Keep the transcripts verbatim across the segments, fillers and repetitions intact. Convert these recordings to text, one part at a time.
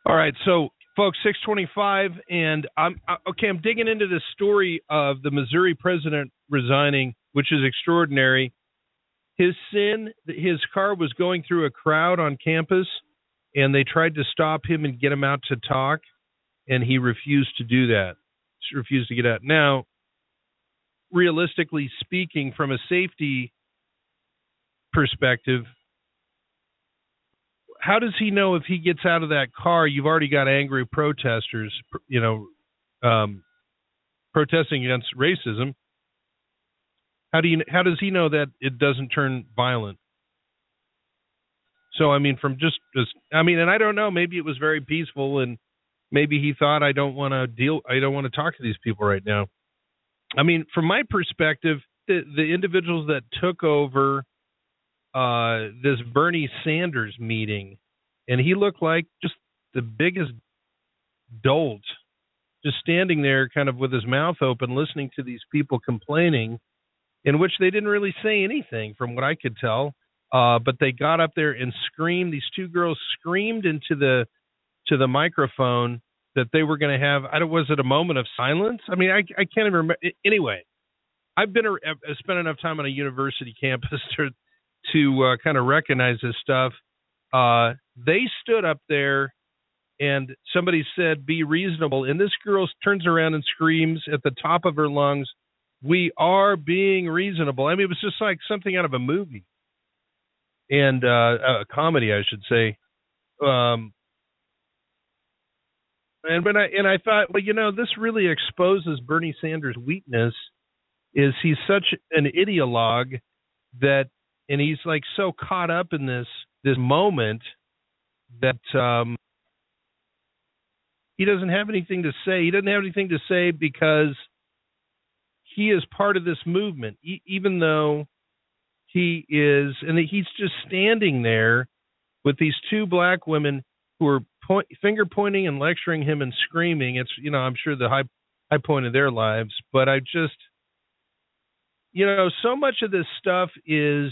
All right, so folks, six twenty-five, and I'm okay. I'm digging into this story of the Missouri president resigning, which is extraordinary. His sin, his car was going through a crowd on campus, and they tried to stop him and get him out to talk, and he refused to do that. He refused to get out. Now, realistically speaking, from a safety perspective, how does he know if he gets out of that car, you've already got angry protesters, you know, um, protesting against racism? How do you? How does he know that it doesn't turn violent? So, I mean, from just, just, I mean, and I don't know. Maybe it was very peaceful, and maybe he thought, I don't want to deal. I don't want to talk to these people right now. I mean, from my perspective, the, the individuals that took over uh, this Bernie Sanders meeting, and he looked like just the biggest dolt, just standing there kind of with his mouth open, listening to these people complaining, in which they didn't really say anything from what I could tell. Uh, but they got up there and screamed. These two girls screamed into the to the microphone that they were going to have. I don't, was it a moment of silence? I mean, I, I can't even remember. Anyway, I've been a, I've spent enough time on a university campus to to uh, kind of recognize this stuff. Uh, they stood up there, and somebody said, "Be reasonable." And this girl turns around and screams at the top of her lungs, "We are being reasonable." I mean, it was just like something out of a movie. And uh, a comedy, I should say. Um, and when I and I thought, well, you know, this really exposes Bernie Sanders' weakness. Is he's such an ideologue that, and he's like so caught up in this this moment that um, he doesn't have anything to say. He doesn't have anything to say because he is part of this movement, e- even though. He is, and he's just standing there with these two black women who are point, finger pointing and lecturing him and screaming. It's, you know, I'm sure the high high point of their lives. But I just, you know, so much of this stuff is,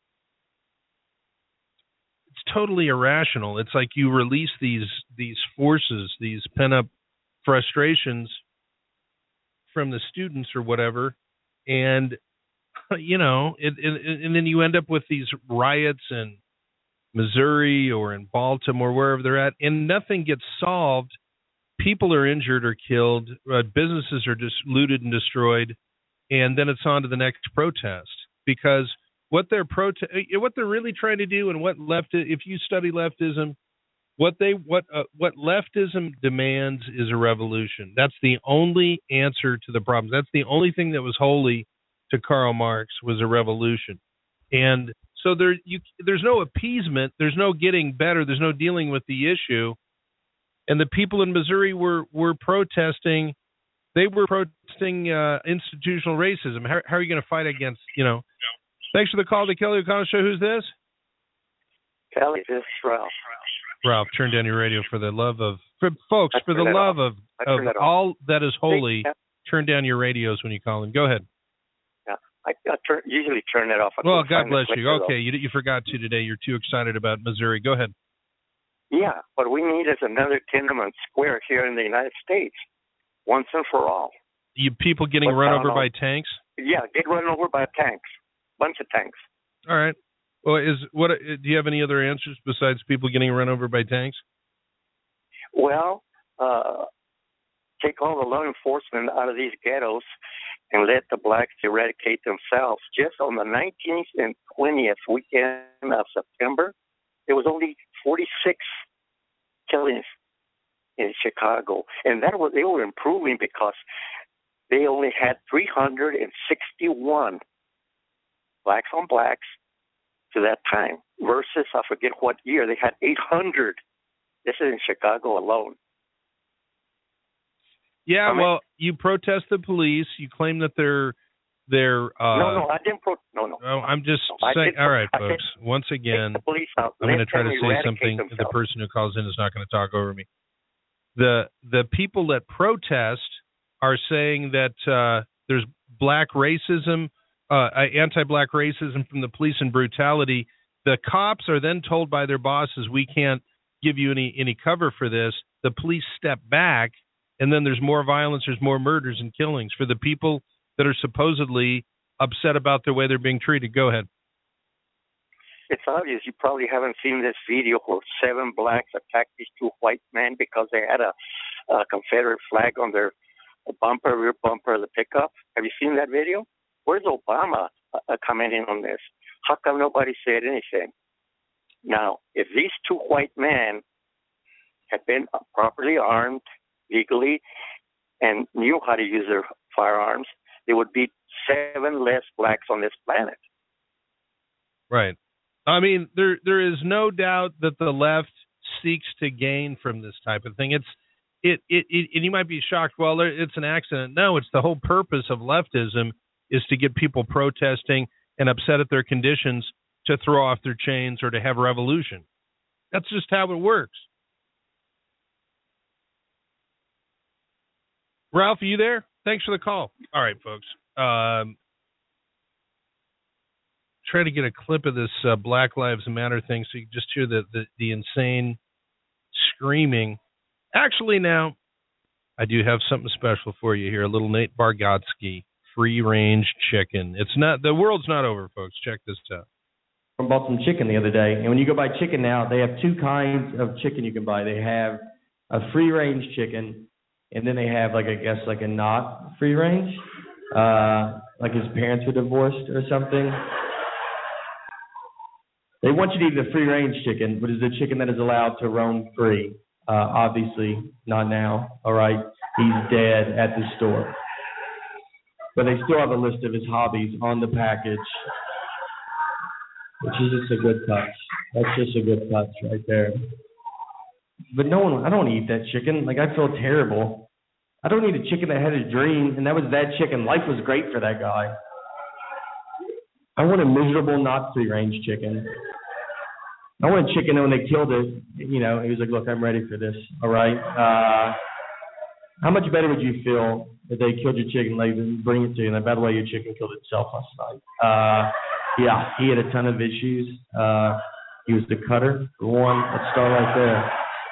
it's totally irrational. It's like you release these these forces, these pent up frustrations from the students or whatever, and you know, it, it, and then you end up with these riots in Missouri or in Baltimore, wherever they're at, and nothing gets solved. People are injured or killed. Uh, businesses are just looted and destroyed, and then it's on to the next protest. Because what they're prote- what they're really trying to do, and what left, if you study leftism, what they what uh, what leftism demands is a revolution. That's the only answer to the problems. That's the only thing that was holy to Karl Marx, was a revolution. And so there you there's no appeasement, there's no getting better, there's no dealing with the issue. And the people in Missouri were were protesting, they were protesting uh, institutional racism. How, how are you going to fight against, you know? Thanks for the call to Kelly O'Connell Show. Who's this? Kelly, this is Ralph. Ralph, turn down your radio for the love of, for, folks, for the love of, of all that is holy, turn down your radios when you call in. Go ahead. I, I turn, usually turn it off. I well, God bless you. Okay, you you forgot to today. You're too excited about Missouri. Go ahead. Yeah, what we need is another Tiananmen Square here in the United States, once and for all. You people getting but run over by tanks? Yeah, get run over by tanks, bunch of tanks. All right. Well, is what? Do you have any other answers besides people getting run over by tanks? Well, uh, take all the law enforcement out of these ghettos and let the blacks eradicate themselves. Just on the nineteenth and twentieth weekend of September, there was only forty-six killings in Chicago. And that was, they were improving because they only had three hundred sixty-one blacks on blacks to that time, versus, I forget what year, they had eight hundred. This is in Chicago alone. Yeah, I mean, well, you protest the police. You claim that they're they're. Uh, no, no, I didn't. Pro- no, no. Oh, I'm just no, saying. All right, I folks. Once again, I'm going to try to say something. Themselves. The person who calls in is not going to talk over me. The the people that protest are saying that uh, there's black racism, uh, anti-black racism from the police and brutality. The cops are then told by their bosses, we can't give you any any cover for this. The police step back, and then there's more violence, there's more murders and killings for the people that are supposedly upset about the way they're being treated. Go ahead. It's obvious you probably haven't seen this video where seven blacks attacked these two white men because they had a, a Confederate flag on their bumper, rear bumper of the pickup. Have you seen that video? Where's Obama uh, commenting on this? How come nobody said anything? Now, if these two white men had been properly armed legally and knew how to use their firearms, there would be seven less blacks on this planet. Right. I mean, there there is no doubt that the left seeks to gain from this type of thing. It's it it, it and you might be shocked. Well, it's an accident. No, it's the whole purpose of leftism is to get people protesting and upset at their conditions to throw off their chains or to have revolution. That's just how it works. Ralph, are you there? Thanks for the call. All right, folks. Um, try to get a clip of this uh, Black Lives Matter thing so you can just hear the, the, the insane screaming. Actually, now, I do have something special for you here. A little Nate Bargatze, free-range chicken. It's not the world's not over, folks. Check this out. I bought some chicken the other day, and when you go buy chicken now, they have two kinds of chicken you can buy. They have a free-range chicken, and then they have, like, I guess, like a not free-range, uh, like his parents were divorced or something. They want you to eat the free-range chicken, but it's the chicken that is allowed to roam free. Uh, obviously, not now, all right? He's dead at the store. But they still have a list of his hobbies on the package, which is just a good touch. That's just a good touch right there. But no one, I don't eat that chicken. Like, I feel terrible. I don't eat a chicken that had a dream, and that was that chicken. Life was great for that guy. I want a miserable, not free-range chicken. I want a chicken, and when they killed it, you know, he was like, look, I'm ready for this, all right? Uh, how much better would you feel if they killed your chicken, like, bring it to you, and by the way, your chicken killed itself last night? Uh, yeah, he had a ton of issues. Uh, he was the cutter, for one. Let's start right there.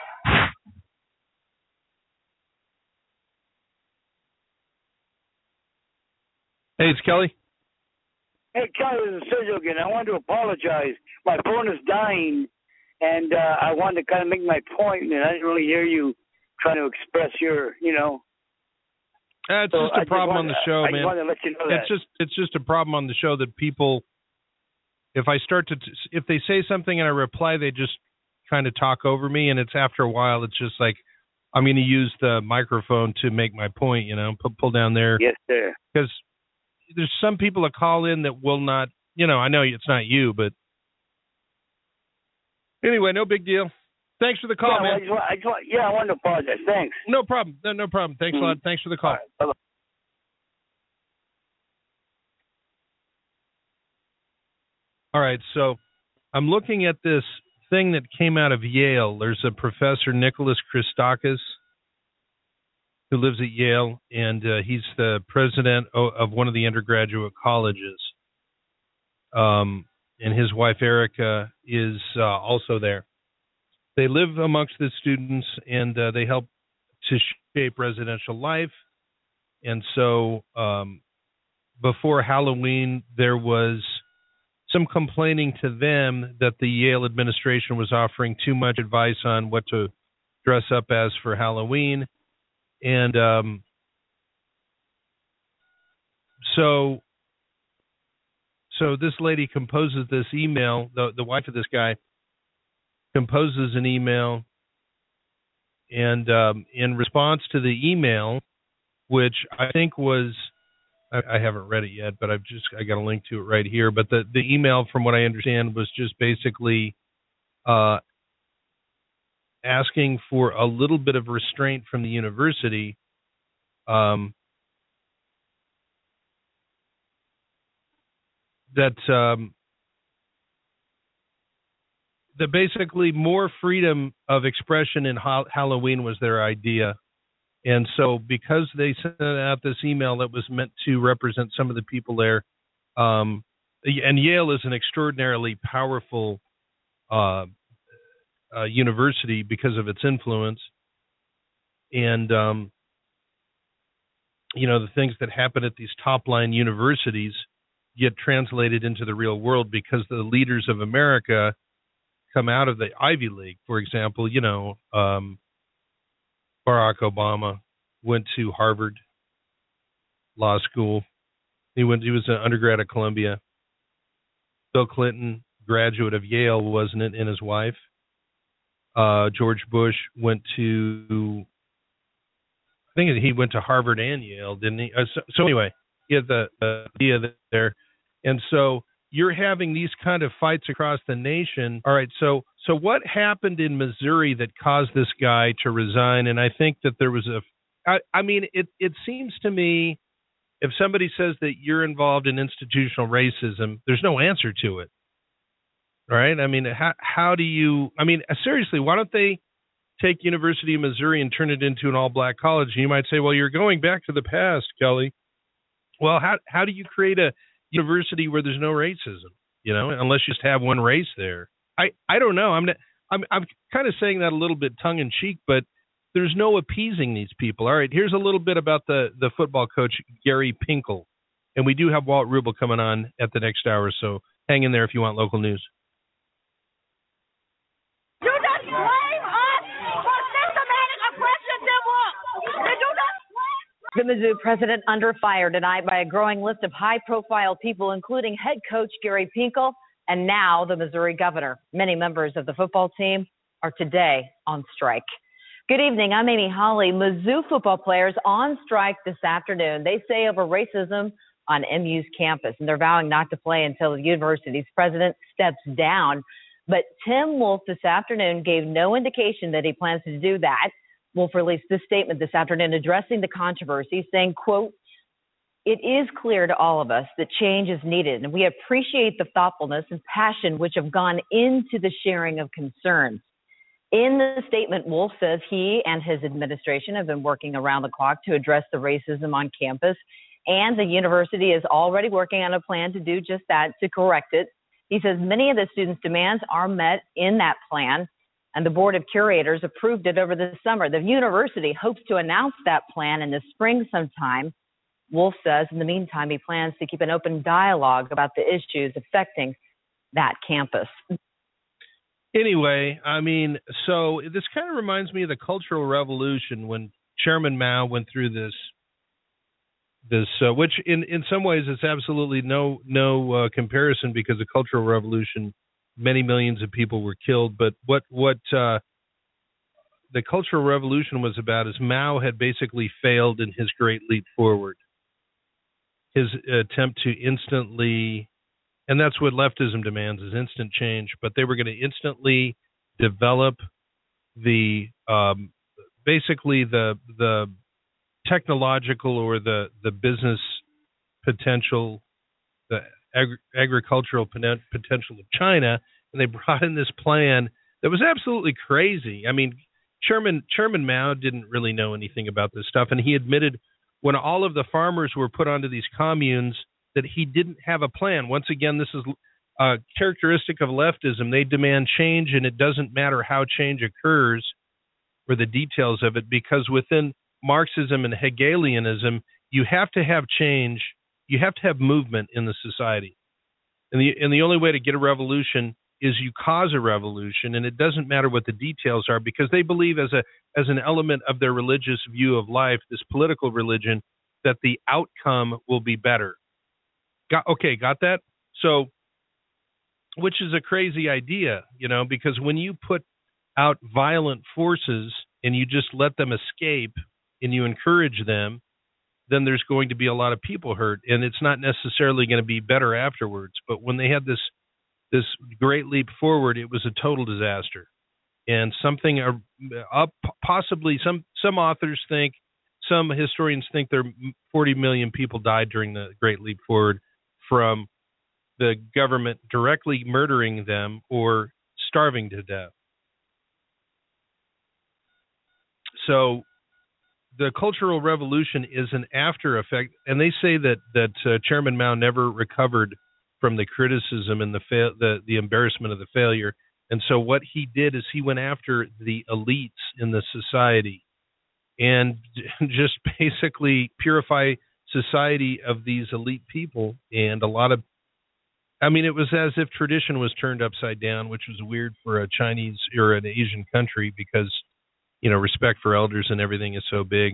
Hey, it's Kelly. Hey, Kelly, this is Sergio again. I wanted to apologize. My phone is dying, and uh, I wanted to kind of make my point, and I didn't really hear you trying to express your, you know. Uh, it's so just a I problem just wanted, on the show, I man. I wanted to let you know it's that. just it's just a problem on the show that people, if I start to, if they say something and I reply, they just kind of talk over me, and it's after a while, it's just like, I'm going to use the microphone to make my point, you know, pull, pull down there. Yes, sir. Because there's some people that call in that will not, you know, I know it's not you, but anyway, no big deal. Thanks for the call, yeah, man. I just want, I just want, yeah, I wanted to apologize. Thanks. No problem. No, no problem. Thanks mm-hmm. a lot. Thanks for the call. All right. Bye-bye. All right, so I'm looking at this thing that came out of Yale. There's a professor, Nicholas Christakis, who lives at Yale, and uh, he's the president of one of the undergraduate colleges. Um, and his wife, Erica, is uh, also there. They live amongst the students, and uh, they help to shape residential life. And so um, before Halloween, there was some complaining to them that the Yale administration was offering too much advice on what to dress up as for Halloween. And um, so so this lady composes this email, the, the wife of this guy composes an email, and um, in response to the email, which I think was, I, I haven't read it yet, but I've just, I got a link to it right here, but the, the email, from what I understand, was just basically uh, asking for a little bit of restraint from the university um, that um, that basically more freedom of expression in ha- Halloween was their idea. And so because they sent out this email that was meant to represent some of the people there, um, and Yale is an extraordinarily powerful uh, uh, university because of its influence. And, um, you know, the things that happen at these top-line universities get translated into the real world because the leaders of America come out of the Ivy League. For example, you know, um, Barack Obama went to Harvard Law School. He went. He was an undergrad at Columbia. Bill Clinton, graduate of Yale, wasn't it, and his wife. Uh, George Bush went to, I think he went to Harvard and Yale, didn't he? Uh, so, so anyway, he had the uh, idea there. And so you're having these kind of fights across the nation. All right, so so what happened in Missouri that caused this guy to resign? And I think that there was a, I, I mean, it, it seems to me, if somebody says that you're involved in institutional racism, there's no answer to it. Right? I mean, how how do you, I mean, seriously, why don't they take University of Missouri and turn it into an all-black college? And you might say, well, you're going back to the past, Kelly. Well, how how do you create a university where there's no racism, you know, unless you just have one race there? I, I don't know. I'm, not, I'm, I'm kind of saying that a little bit tongue-in-cheek, but there's no appeasing these people. All right, here's a little bit about the, the football coach, Gary Pinkel. And we do have Walt Rubel coming on at the next hour, so hang in there if you want local news. The Mizzou president under fire tonight by a growing list of high-profile people, including head coach Gary Pinkel and now the Missouri governor. Many members of the football team are today on strike. Good evening. I'm Amy Holly. Mizzou football players on strike this afternoon. They say over racism on M U's campus, and they're vowing not to play until the university's president steps down. But Tim Wolf this afternoon gave no indication that he plans to do that. Wolf released this statement this afternoon addressing the controversy, saying, quote, "It is clear to all of us that change is needed, and we appreciate the thoughtfulness and passion which have gone into the sharing of concerns." In the statement, Wolf says he and his administration have been working around the clock to address the racism on campus, and the university is already working on a plan to do just that, to correct it. He says many of the students' demands are met in that plan, and the Board of Curators approved it over the summer. The university hopes to announce that plan in the spring sometime. Wolf says in the meantime, he plans to keep an open dialogue about the issues affecting that campus. Anyway, I mean, so this kind of reminds me of the Cultural Revolution when Chairman Mao went through this, this uh, which in, in some ways is absolutely no no uh, comparison, because the Cultural Revolution, many millions of people were killed. But what what uh, the Cultural Revolution was about is Mao had basically failed in his Great Leap Forward, his attempt to instantly, and that's what leftism demands, is instant change. But they were going to instantly develop the um, basically the the technological or the the business potential, the Agri- agricultural potential of China, and they brought in this plan that was absolutely crazy. I mean, Chairman Chairman Mao didn't really know anything about this stuff, and he admitted when all of the farmers were put onto these communes that he didn't have a plan. Once again, this is a characteristic of leftism. They demand change, and it doesn't matter how change occurs or the details of it, because within Marxism and Hegelianism, you have to have change. You have to have movement in the society. And the and the only way to get a revolution is you cause a revolution, and it doesn't matter what the details are, because they believe as a as an element of their religious view of life, this political religion, that the outcome will be better. Got okay, got that? So, which is a crazy idea, you know, because when you put out violent forces and you just let them escape and you encourage them, then there's going to be a lot of people hurt, and it's not necessarily going to be better afterwards. But when they had this this great leap forward, it was a total disaster. And something up, possibly some some authors think, some historians think there forty million people died during the Great Leap Forward from the government directly murdering them or starving to death. So the Cultural Revolution is an after effect, and they say that that uh, Chairman Mao never recovered from the criticism and the, fa- the the embarrassment of the failure. And so what he did is he went after the elites in the society and just basically purify society of these elite people. And a lot of, I mean, it was as if tradition was turned upside down, which was weird for a Chinese or an Asian country because, you know, respect for elders and everything is so big.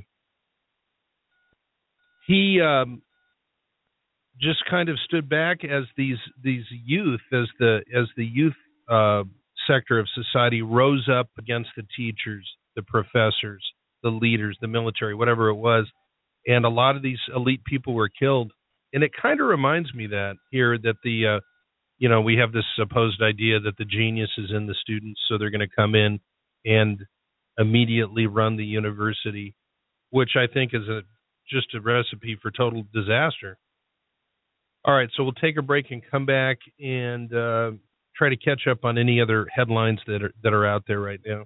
He um, just kind of stood back as these these youth, as the as the youth uh, sector of society rose up against the teachers, the professors, the leaders, the military, whatever it was, and a lot of these elite people were killed. And it kind of reminds me that here that the, uh, you know, we have this supposed idea that the genius is in the students, so they're going to come in and immediately run the university, which I think is a just a recipe for total disaster. All right, so we'll take a break and come back and uh, try to catch up on any other headlines that are that are out there right now.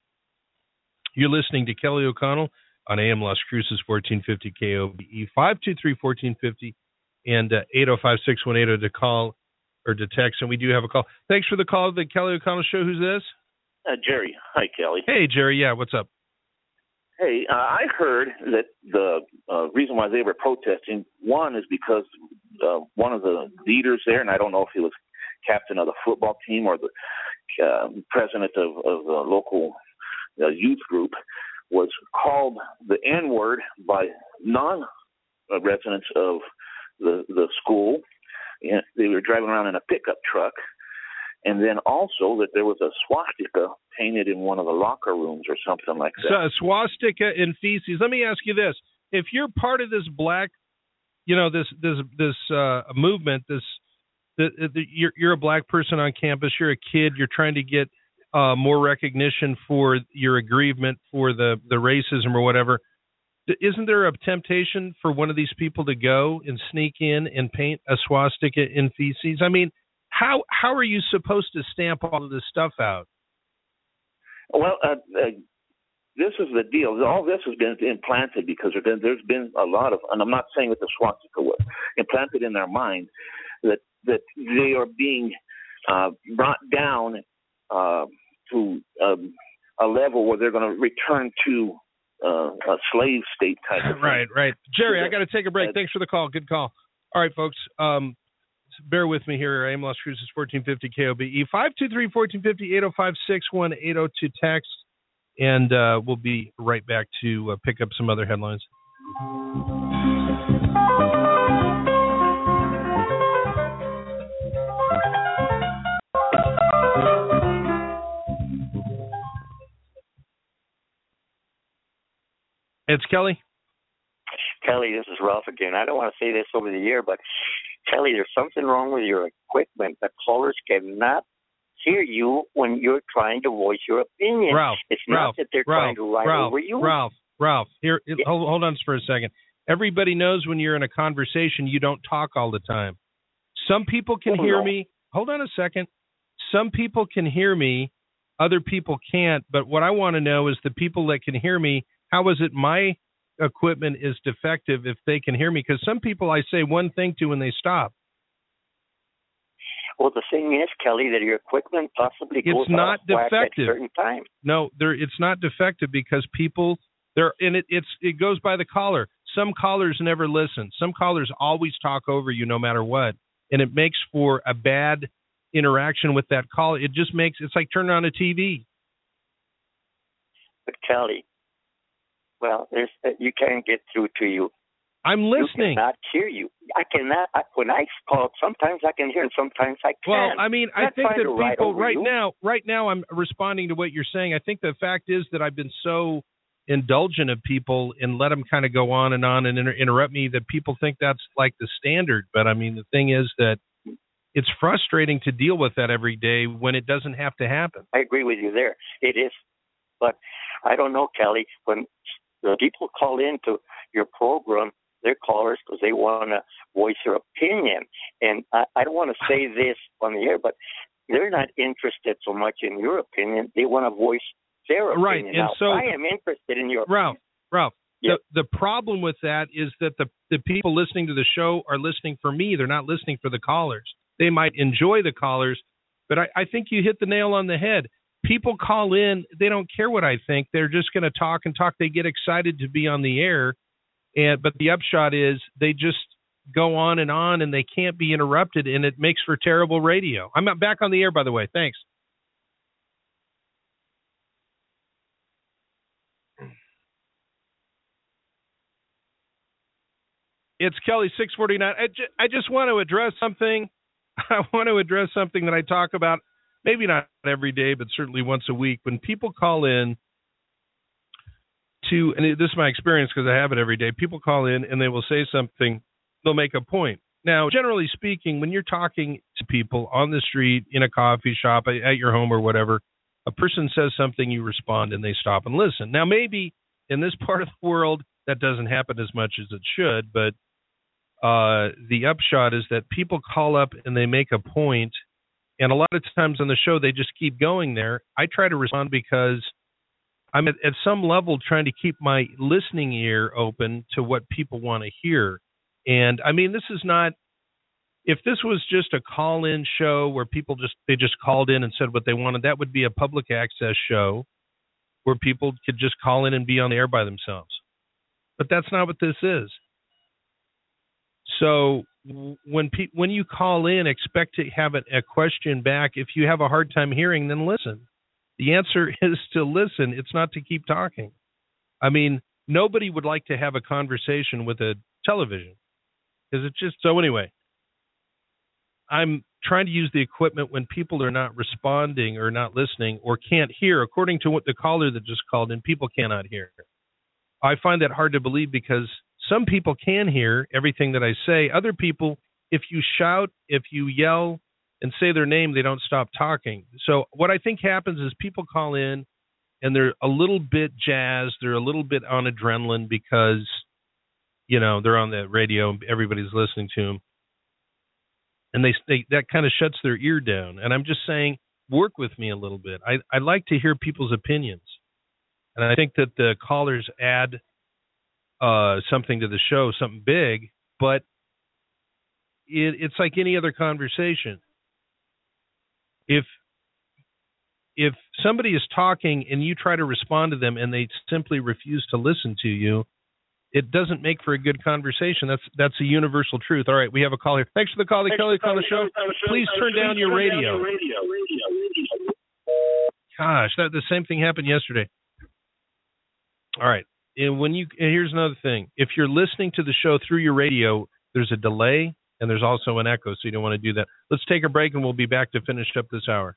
You're listening to Kelly O'Connell on A M Las Cruces, fourteen fifty K O B E, five two three, one four five zero and uh, eight oh five, six one eight oh to call or to text, and we do have a call. Thanks for the call, the Kelly O'Connell Show. Who's this? Uh, Jerry. Hi, Kelly. Hey, Jerry. Yeah, what's up? Hey, uh, I heard that the uh, reason why they were protesting, one is because uh, one of the leaders there, and I don't know if he was captain of the football team or the uh, president of, of the local uh, youth group, was called the N-word by non-residents of the, the school. And they were driving around in a pickup truck. And then also that there was a swastika painted in one of the locker rooms or something like that. So a swastika in feces. Let me ask you this: if you're part of this black, you know, this this this uh, movement, this the, the, you're you're a black person on campus, you're a kid, you're trying to get uh, more recognition for your aggrievement for the the racism or whatever. Isn't there a temptation for one of these people to go and sneak in and paint a swastika in feces? I mean, How how are you supposed to stamp all of this stuff out? Well, uh, uh, this is the deal. All this has been implanted because there's been, there's been a lot of, and I'm not saying that the swastika was implanted in their mind, that that they are being uh, brought down uh, to um, a level where they're going to return to uh, a slave state type of thing. Right, right. Jerry, I got to take a break. Thanks for the call. Good call. All right, folks. Um, Bear with me here. I am Las Cruces, fourteen fifty K O B E, five two three, one four five zero, eight oh five, six one eight oh to text, and uh, we'll be right back to uh, pick up some other headlines. It's Kelly. Kelly, this is Ralph again. I don't want to say this over the air, but Kelly, there's something wrong with your equipment. The callers cannot hear you when you're trying to voice your opinion. Ralph, it's Ralph, not that they're Ralph, trying to ride Ralph, over you. Ralph, Ralph, here, yeah. hold, hold on for a second. Everybody knows when you're in a conversation, you don't talk all the time. Some people can oh, hear no. me. Hold on a second. Some people can hear me. Other people can't. But what I want to know is the people that can hear me, how is it my equipment is defective if they can hear me? Because some people I say one thing to and they stop. Well, the thing is, Kelly, that your equipment possibly goes it's not off whack defective. at certain times. No, there it's not defective because people there and it it's it goes by the caller. Some callers never listen. Some callers always talk over you no matter what, and it makes for a bad interaction with that call. It just makes it's like turning on a T V. But Kelly, well, there's you can't get through to you. I'm listening. I cannot hear you. I cannot. I, when I call, sometimes I can hear, and sometimes I can't. Well, I mean, I think that people right you. now, right now, I'm responding to what you're saying. I think the fact is that I've been so indulgent of people and let them kind of go on and on and inter- interrupt me that people think that's like the standard. But I mean, the thing is that it's frustrating to deal with that every day when it doesn't have to happen. I agree with you there. It is, but I don't know, Kelly. When the people call into your program, they're callers because they want to voice their opinion. And I, I don't want to say this on the air, but they're not interested so much in your opinion. They want to voice their opinion. Right, and now, so I am interested in your Ralph, opinion. Ralph, yeah. the, the problem with that is that the, the people listening to the show are listening for me. They're not listening for the callers. They might enjoy the callers, But I, I think you hit the nail on the head. People call in, they don't care what I think. They're just going to talk and talk. They get excited to be on the air. And but the upshot is they just go on and on, and they can't be interrupted, and it makes for terrible radio. I'm back on the air, by the way. Thanks. It's Kelly six forty-nine. I, ju- I just want to address something. I want to address something that I talk about, maybe not every day, but certainly once a week. When people call in to, and this is my experience because I have it every day, people call in and they will say something, they'll make a point. Now, generally speaking, when you're talking to people on the street, in a coffee shop, at your home or whatever, a person says something, you respond, and they stop and listen. Now, maybe in this part of the world, that doesn't happen as much as it should, but uh, the upshot is that people call up and they make a point, and a lot of times on the show, they just keep going there. I try to respond because I'm at, at some level trying to keep my listening ear open to what people want to hear. And I mean, this is not, if this was just a call-in show where people just, they just called in and said what they wanted, that would be a public access show where people could just call in and be on the air by themselves. But that's not what this is. So when pe- when you call in, expect to have a, a question back. If you have a hard time hearing, then listen. The answer is to listen. It's not to keep talking. I mean, nobody would like to have a conversation with a television because it's just, so anyway, I'm trying to use the equipment when people are not responding or not listening or can't hear. According to what the caller that just called in, people cannot hear. I find that hard to believe because some people can hear everything that I say. Other people, if you shout, if you yell and say their name, they don't stop talking. So what I think happens is people call in and they're a little bit jazzed. They're a little bit on adrenaline because, you know, they're on the radio and everybody's listening to them. And they, they that kind of shuts their ear down. And I'm just saying, work with me a little bit. I, I like to hear people's opinions. And I think that the callers add uh, something to the show, something big, but it, it's like any other conversation. If if somebody is talking and you try to respond to them and they simply refuse to listen to you, it doesn't make for a good conversation. That's that's a universal truth. All right, we have a call here. Thanks for the call, Kelly, on the show. Please turn down your radio. Gosh, that the same thing happened yesterday. All right. And when you and here's another thing. If you're listening to the show through your radio, there's a delay and there's also an echo, so you don't want to do that. Let's take a break and we'll be back to finish up this hour.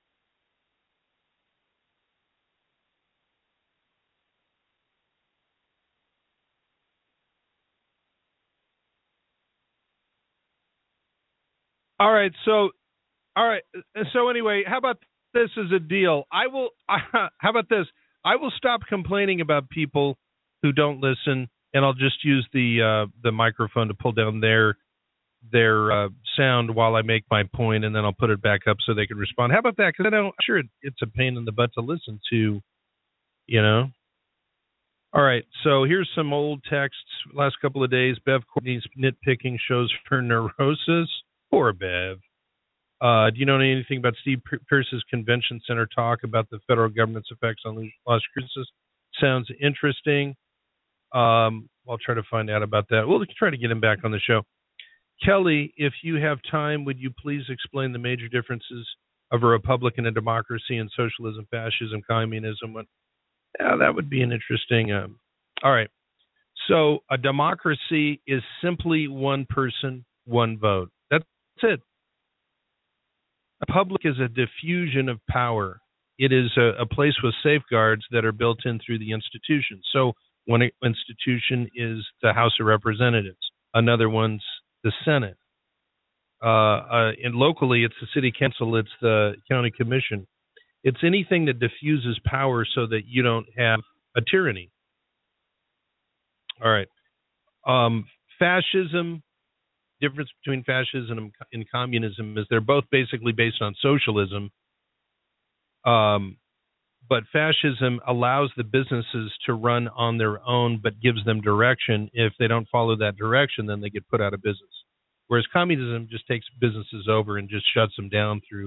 All right, so all right. So anyway, how about this as a deal? I will how about this? I will stop complaining about people who don't listen, and I'll just use the uh, the microphone to pull down their their uh, sound while I make my point, and then I'll put it back up so they can respond. How about that? Because I don't, I'm sure it, it's a pain in the butt to listen to, you know. All right, so here's some old texts. Last couple of days, Bev Courtney's nitpicking shows her neurosis. Poor Bev. Uh, do you know anything about Steve Pierce's convention center talk about the federal government's effects on Las Cruces? Sounds interesting. Um, I'll try to find out about that. We'll try to get him back on the show. Kelly, if you have time, would you please explain the major differences of a republic and a democracy and socialism, fascism, communism? Yeah, that would be an interesting. Um, all right. So a democracy is simply one person, one vote. That's it. A republic is a diffusion of power. It is a, a place with safeguards that are built in through the institution. So one institution is the House of Representatives. Another one's the Senate. Uh, uh, and locally, it's the city council. It's the county commission. It's anything that diffuses power so that you don't have a tyranny. All right. Um, fascism, difference between fascism and, and communism is they're both basically based on socialism. Um, but fascism allows the businesses to run on their own, but gives them direction. If they don't follow that direction, then they get put out of business. Whereas communism just takes businesses over and just shuts them down through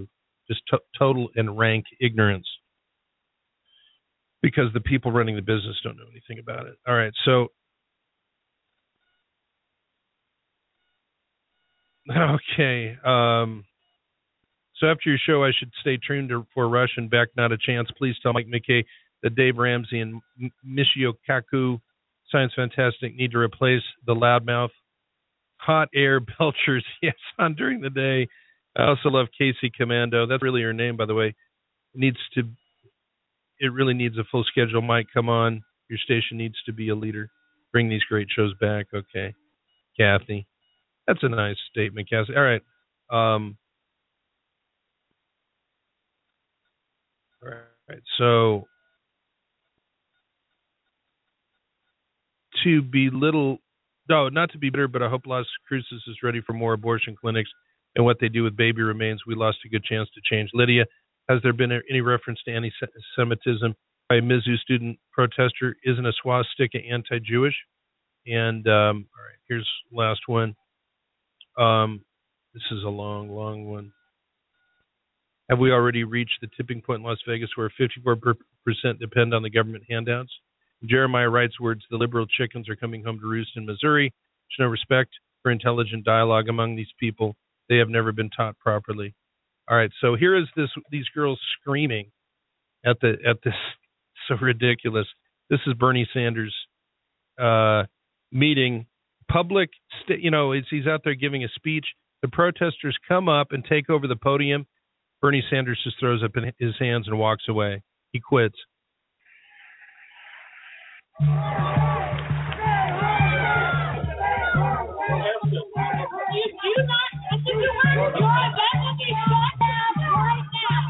just to- total and rank ignorance, because the people running the business don't know anything about it. All right, so okay. Um, so after your show, I should stay tuned to, for Rush and Beck. Not a chance. Please tell Mike McKay that Dave Ramsey and Michio Kaku, Science Fantastic, need to replace the loudmouth hot air belchers. Yes, on during the day. I also love Casey Commando. That's really her name, by the way. It needs to. It really needs a full schedule. Mike, come on. Your station needs to be a leader. Bring these great shows back. Okay, Kathy. That's a nice statement, Kathy. All right. Um, all right. So to belittle, no, not to be bitter, but I hope Las Cruces is ready for more abortion clinics and what they do with baby remains. We lost a good chance to change. Lydia, has there been any reference to anti-Semitism by a Mizzou student protester? Isn't a swastika anti-Jewish? And um, all right, here's last one. Um, this is a long, long one. Have we already reached the tipping point in Las Vegas where fifty-four percent depend on the government handouts? Jeremiah Wright's words, the liberal chickens are coming home to roost in Missouri. There's no respect for intelligent dialogue among these people. They have never been taught properly. All right, so here is this these girls screaming at the at this, so ridiculous. This is Bernie Sanders uh, meeting public. St- you know, he's out there giving a speech. The protesters come up and take over the podium. Bernie Sanders just throws up in his hands and walks away. He quits. If you not, if you want your event will be shut down right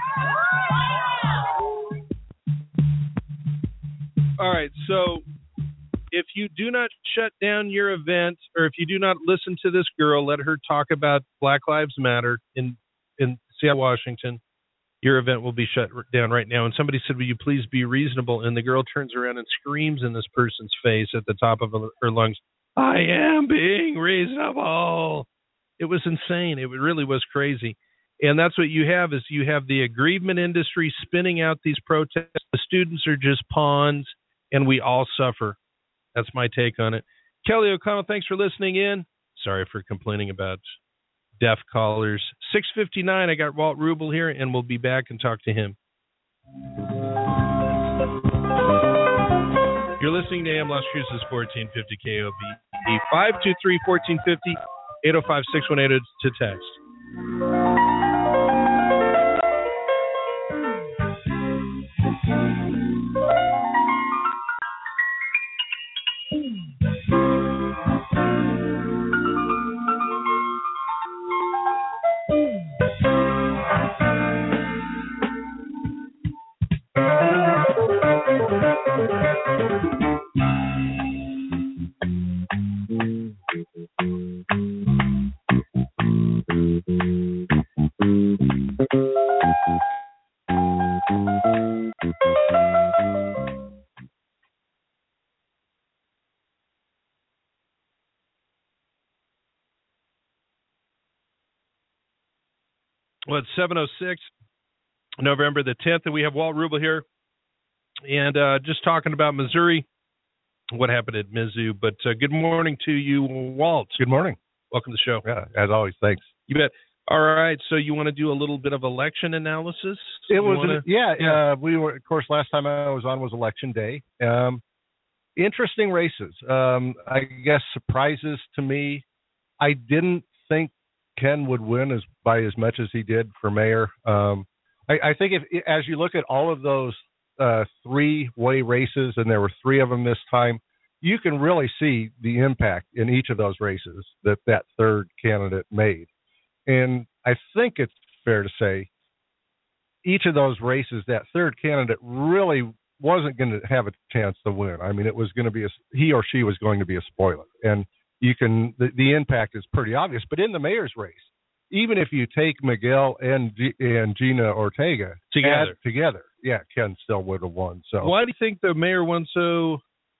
now. All right, so if you do not shut down your event, or if you do not listen to this girl, let her talk about Black Lives Matter in in Seattle, Washington, your event will be shut down right now. And somebody said, will you please be reasonable? And the girl turns around and screams in this person's face at the top of her lungs, I am being reasonable. It was insane. It really was crazy. And that's what you have is you have the aggrievement industry spinning out these protests. The students are just pawns, and we all suffer. That's my take on it. Kelly O'Connell, thanks for listening in. Sorry for complaining about deaf callers. six fifty-nine, I got Walt Rubel here, and we'll be back and talk to him. You're listening to A M Las Cruces fourteen fifty K O B. five two three, one four five zero, eight oh five, six one eight oh to text. Well, it's seven oh six, November the tenth, and we have Walt Rubel here. And uh, just talking about Missouri, what happened at Mizzou. But uh, good morning to you, Walt. Good morning. Welcome to the show. Yeah, as always, thanks. You bet. All right, so you want to do a little bit of election analysis? It You was, wanna... yeah, yeah. Uh, we were, of course, last time I was on was Election Day. Um, interesting races. Um, I guess surprises to me. I didn't think Ken would win as by as much as he did for mayor. Um, I, I think if as you look at all of those uh, three-way races, and there were three of them this time, you can really see the impact in each of those races that that third candidate made. And I think it's fair to say each of those races, that third candidate really wasn't going to have a chance to win. I mean, it was going to be a, he or she was going to be a spoiler. And you can, the, the impact is pretty obvious. But in the mayor's race, even if you take Miguel and G, and Gina Ortega Together. together, yeah, Ken still would have won. So why do you think the mayor won so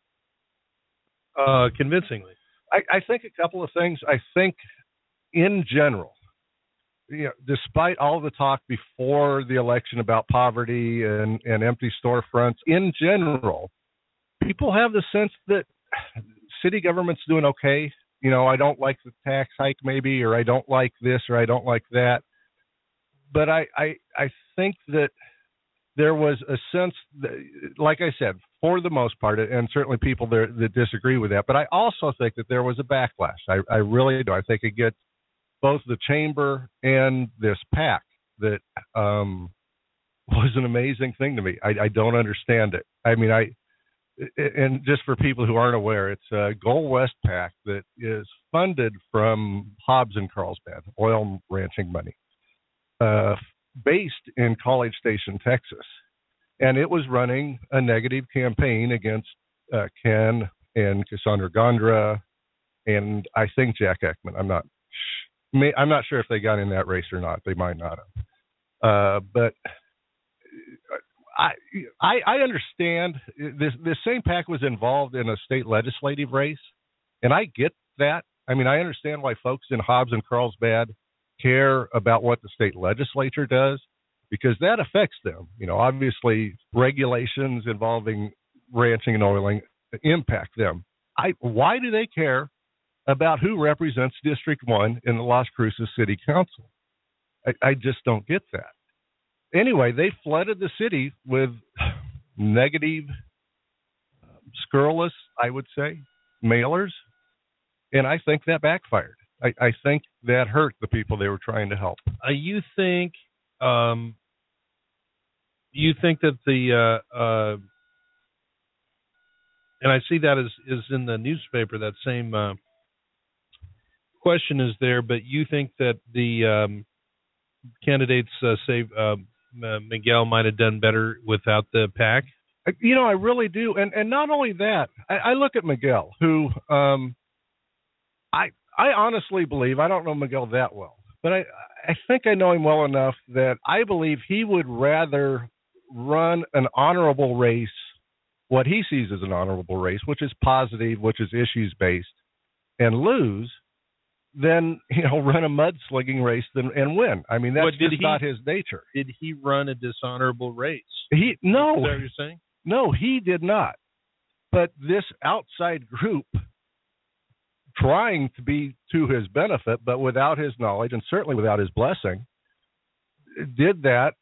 uh, convincingly? I, I think a couple of things. I think in general, you know, despite all the talk before the election about poverty and, and empty storefronts in general, people have the sense that city government's doing okay. You know, I don't like the tax hike maybe, or I don't like this, or I don't like that. But I, I, I think that there was a sense that, like I said, for the most part, and certainly people there that disagree with that, but I also think that there was a backlash. I, I really do. I think it gets both the chamber and this PAC that um, was an amazing thing to me. I, I don't understand it. I mean, I, and just for people who aren't aware, it's a Goal West PAC that is funded from Hobbs and Carlsbad, oil ranching money, uh, based in College Station, Texas. And it was running a negative campaign against uh, Ken and Cassandra Gondra and I think Jack Ekman. I'm not I'm not sure if they got in that race or not. They might not have. Uh, but I, I I understand this. This same PAC was involved in a state legislative race, and I get that. I mean, I understand why folks in Hobbs and Carlsbad care about what the state legislature does, because that affects them. You know, obviously regulations involving ranching and oiling impact them. I why do they care about who represents District one in the Las Cruces City Council? I, I just don't get that. Anyway, they flooded the city with negative, scurrilous, I would say, mailers, and I think that backfired. I, I think that hurt the people they were trying to help. Uh, you think, um, you think that the, uh, uh, and I see that as is in the newspaper. That same uh, question is there, but you think that the um, candidates uh, say uh, uh, Miguel might have done better without the PAC? You know, I really do, and and not only that, I, I look at Miguel, who um, I I honestly believe, I don't know Miguel that well, but I I think I know him well enough that I believe he would rather run an honorable race, what he sees as an honorable race, which is positive, which is issues based, and lose, than, you know, run a mudslinging race than, and win. I mean, that's just he, not his nature. Did he run a dishonorable race? He no. Is that what you're saying? No, he did not. But this outside group, trying to be to his benefit, but without his knowledge and certainly without his blessing, did that.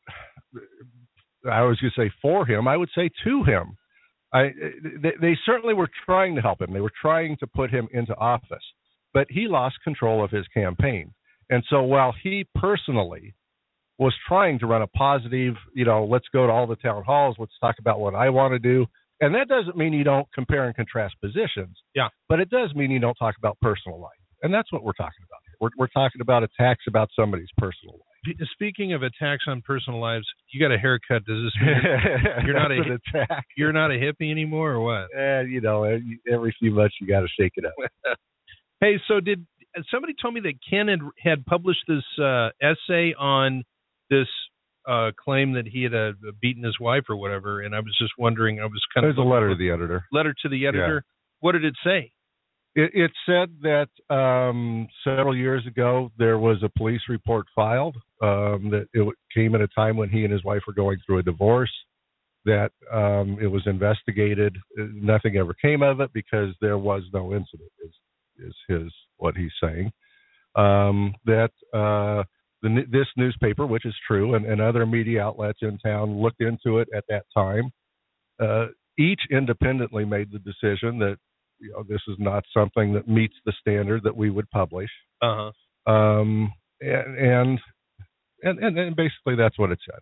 I was going to say for him. I would say to him. I they, they certainly were trying to help him. They were trying to put him into office. But he lost control of his campaign. And so while he personally was trying to run a positive, you know, let's go to all the town halls, let's talk about what I want to do. And that doesn't mean you don't compare and contrast positions. Yeah. But it does mean you don't talk about personal life. And that's what we're talking about here. We're, we're talking about attacks about somebody's personal life. Speaking of attacks on personal lives, you got a haircut. Does this mean you're, you're not a an attack? You're not a hippie anymore, or what? Eh, you know, every few months you got to shake it up. Hey, so did somebody told me that Ken had, had published this uh, essay on this uh, claim that he had uh, beaten his wife or whatever, and I was just wondering. I was kind There's of a letter to the editor. Letter to the editor. Yeah. What did it say? It, it said that um, several years ago there was a police report filed um, that it came at a time when he and his wife were going through a divorce. That um, it was investigated. Nothing ever came of it because there was no incident. It's, is his what he's saying, um, that uh, the, this newspaper, which is true, and, and other media outlets in town looked into it at that time. Uh, each independently made the decision that, you know, this is not something that meets the standard that we would publish. Uh-huh. Um, and, and, and and basically that's what it said.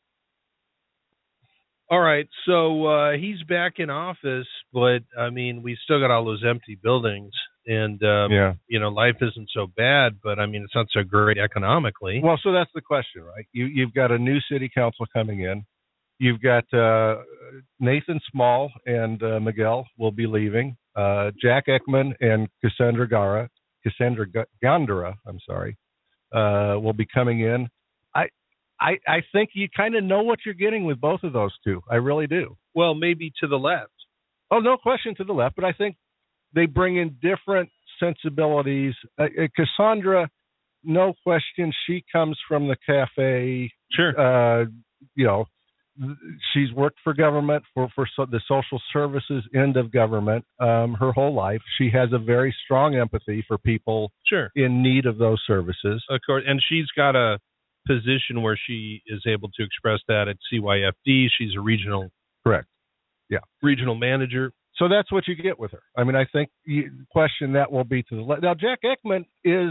All right, so uh, he's back in office, but I mean, we still got all those empty buildings. And, um, yeah. you know, life isn't so bad, but, I mean, it's not so great economically. Well, so that's the question, right? You, you've got a new city council coming in. You've got uh, Nathan Small and uh, Miguel will be leaving. Uh, Jack Ekman and Cassandra Gara, Cassandra Gondra, I'm sorry, uh, will be coming in. I, I, I think you kind of know what you're getting with both of those two. I really do. Well, maybe to the left. Oh, no question to the left, but I think they bring in different sensibilities. Uh, Cassandra no question, she comes from the cafe. Sure. Uh, you know, she's worked for government, for, for so, the social services end of government um, her whole life. She has a very strong empathy for people sure. in need of those services. Of course, and she's got a position where she is able to express that at C Y F D. She's a regional, correct, yeah, regional manager. So that's what you get with her. I mean, I think the question that will be to the left. Now, Jack Ekman is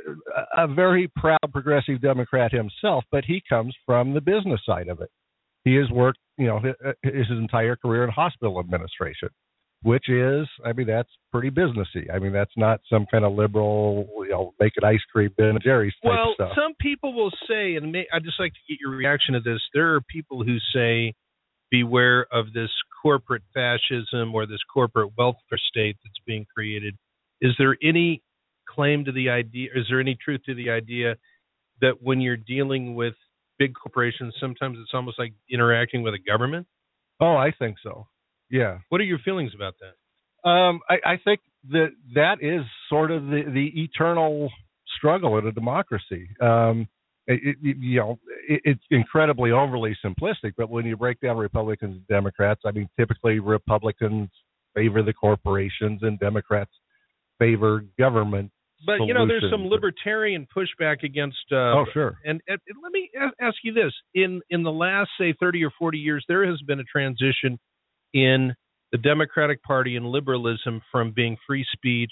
a very proud progressive Democrat himself, but he comes from the business side of it. He has worked, you know, his entire career in hospital administration, which is, I mean, that's pretty businessy. I mean, that's not some kind of liberal, you know, make an ice cream Ben and Jerry's type well, stuff. Some people will say, and may, I'd just like to get your reaction to this. There are people who say, beware of this corporate fascism or this corporate welfare state that's being created. Is there any claim to the idea, is there any truth to the idea that when you're dealing with big corporations, sometimes it's almost like interacting with a government? Oh, I think so. Yeah. What are your feelings about that? Um, I, I think that that is sort of the, the eternal struggle in a democracy. Um, it, it, you know, it, it's incredibly overly simplistic, but when you break down Republicans and Democrats, I mean, typically Republicans favor the corporations and Democrats favor government. But, you know, there's some libertarian pushback against. Uh, oh, sure. And, and let me ask you this. In in the last, say, thirty or forty years, there has been a transition in the Democratic Party and liberalism from being free speech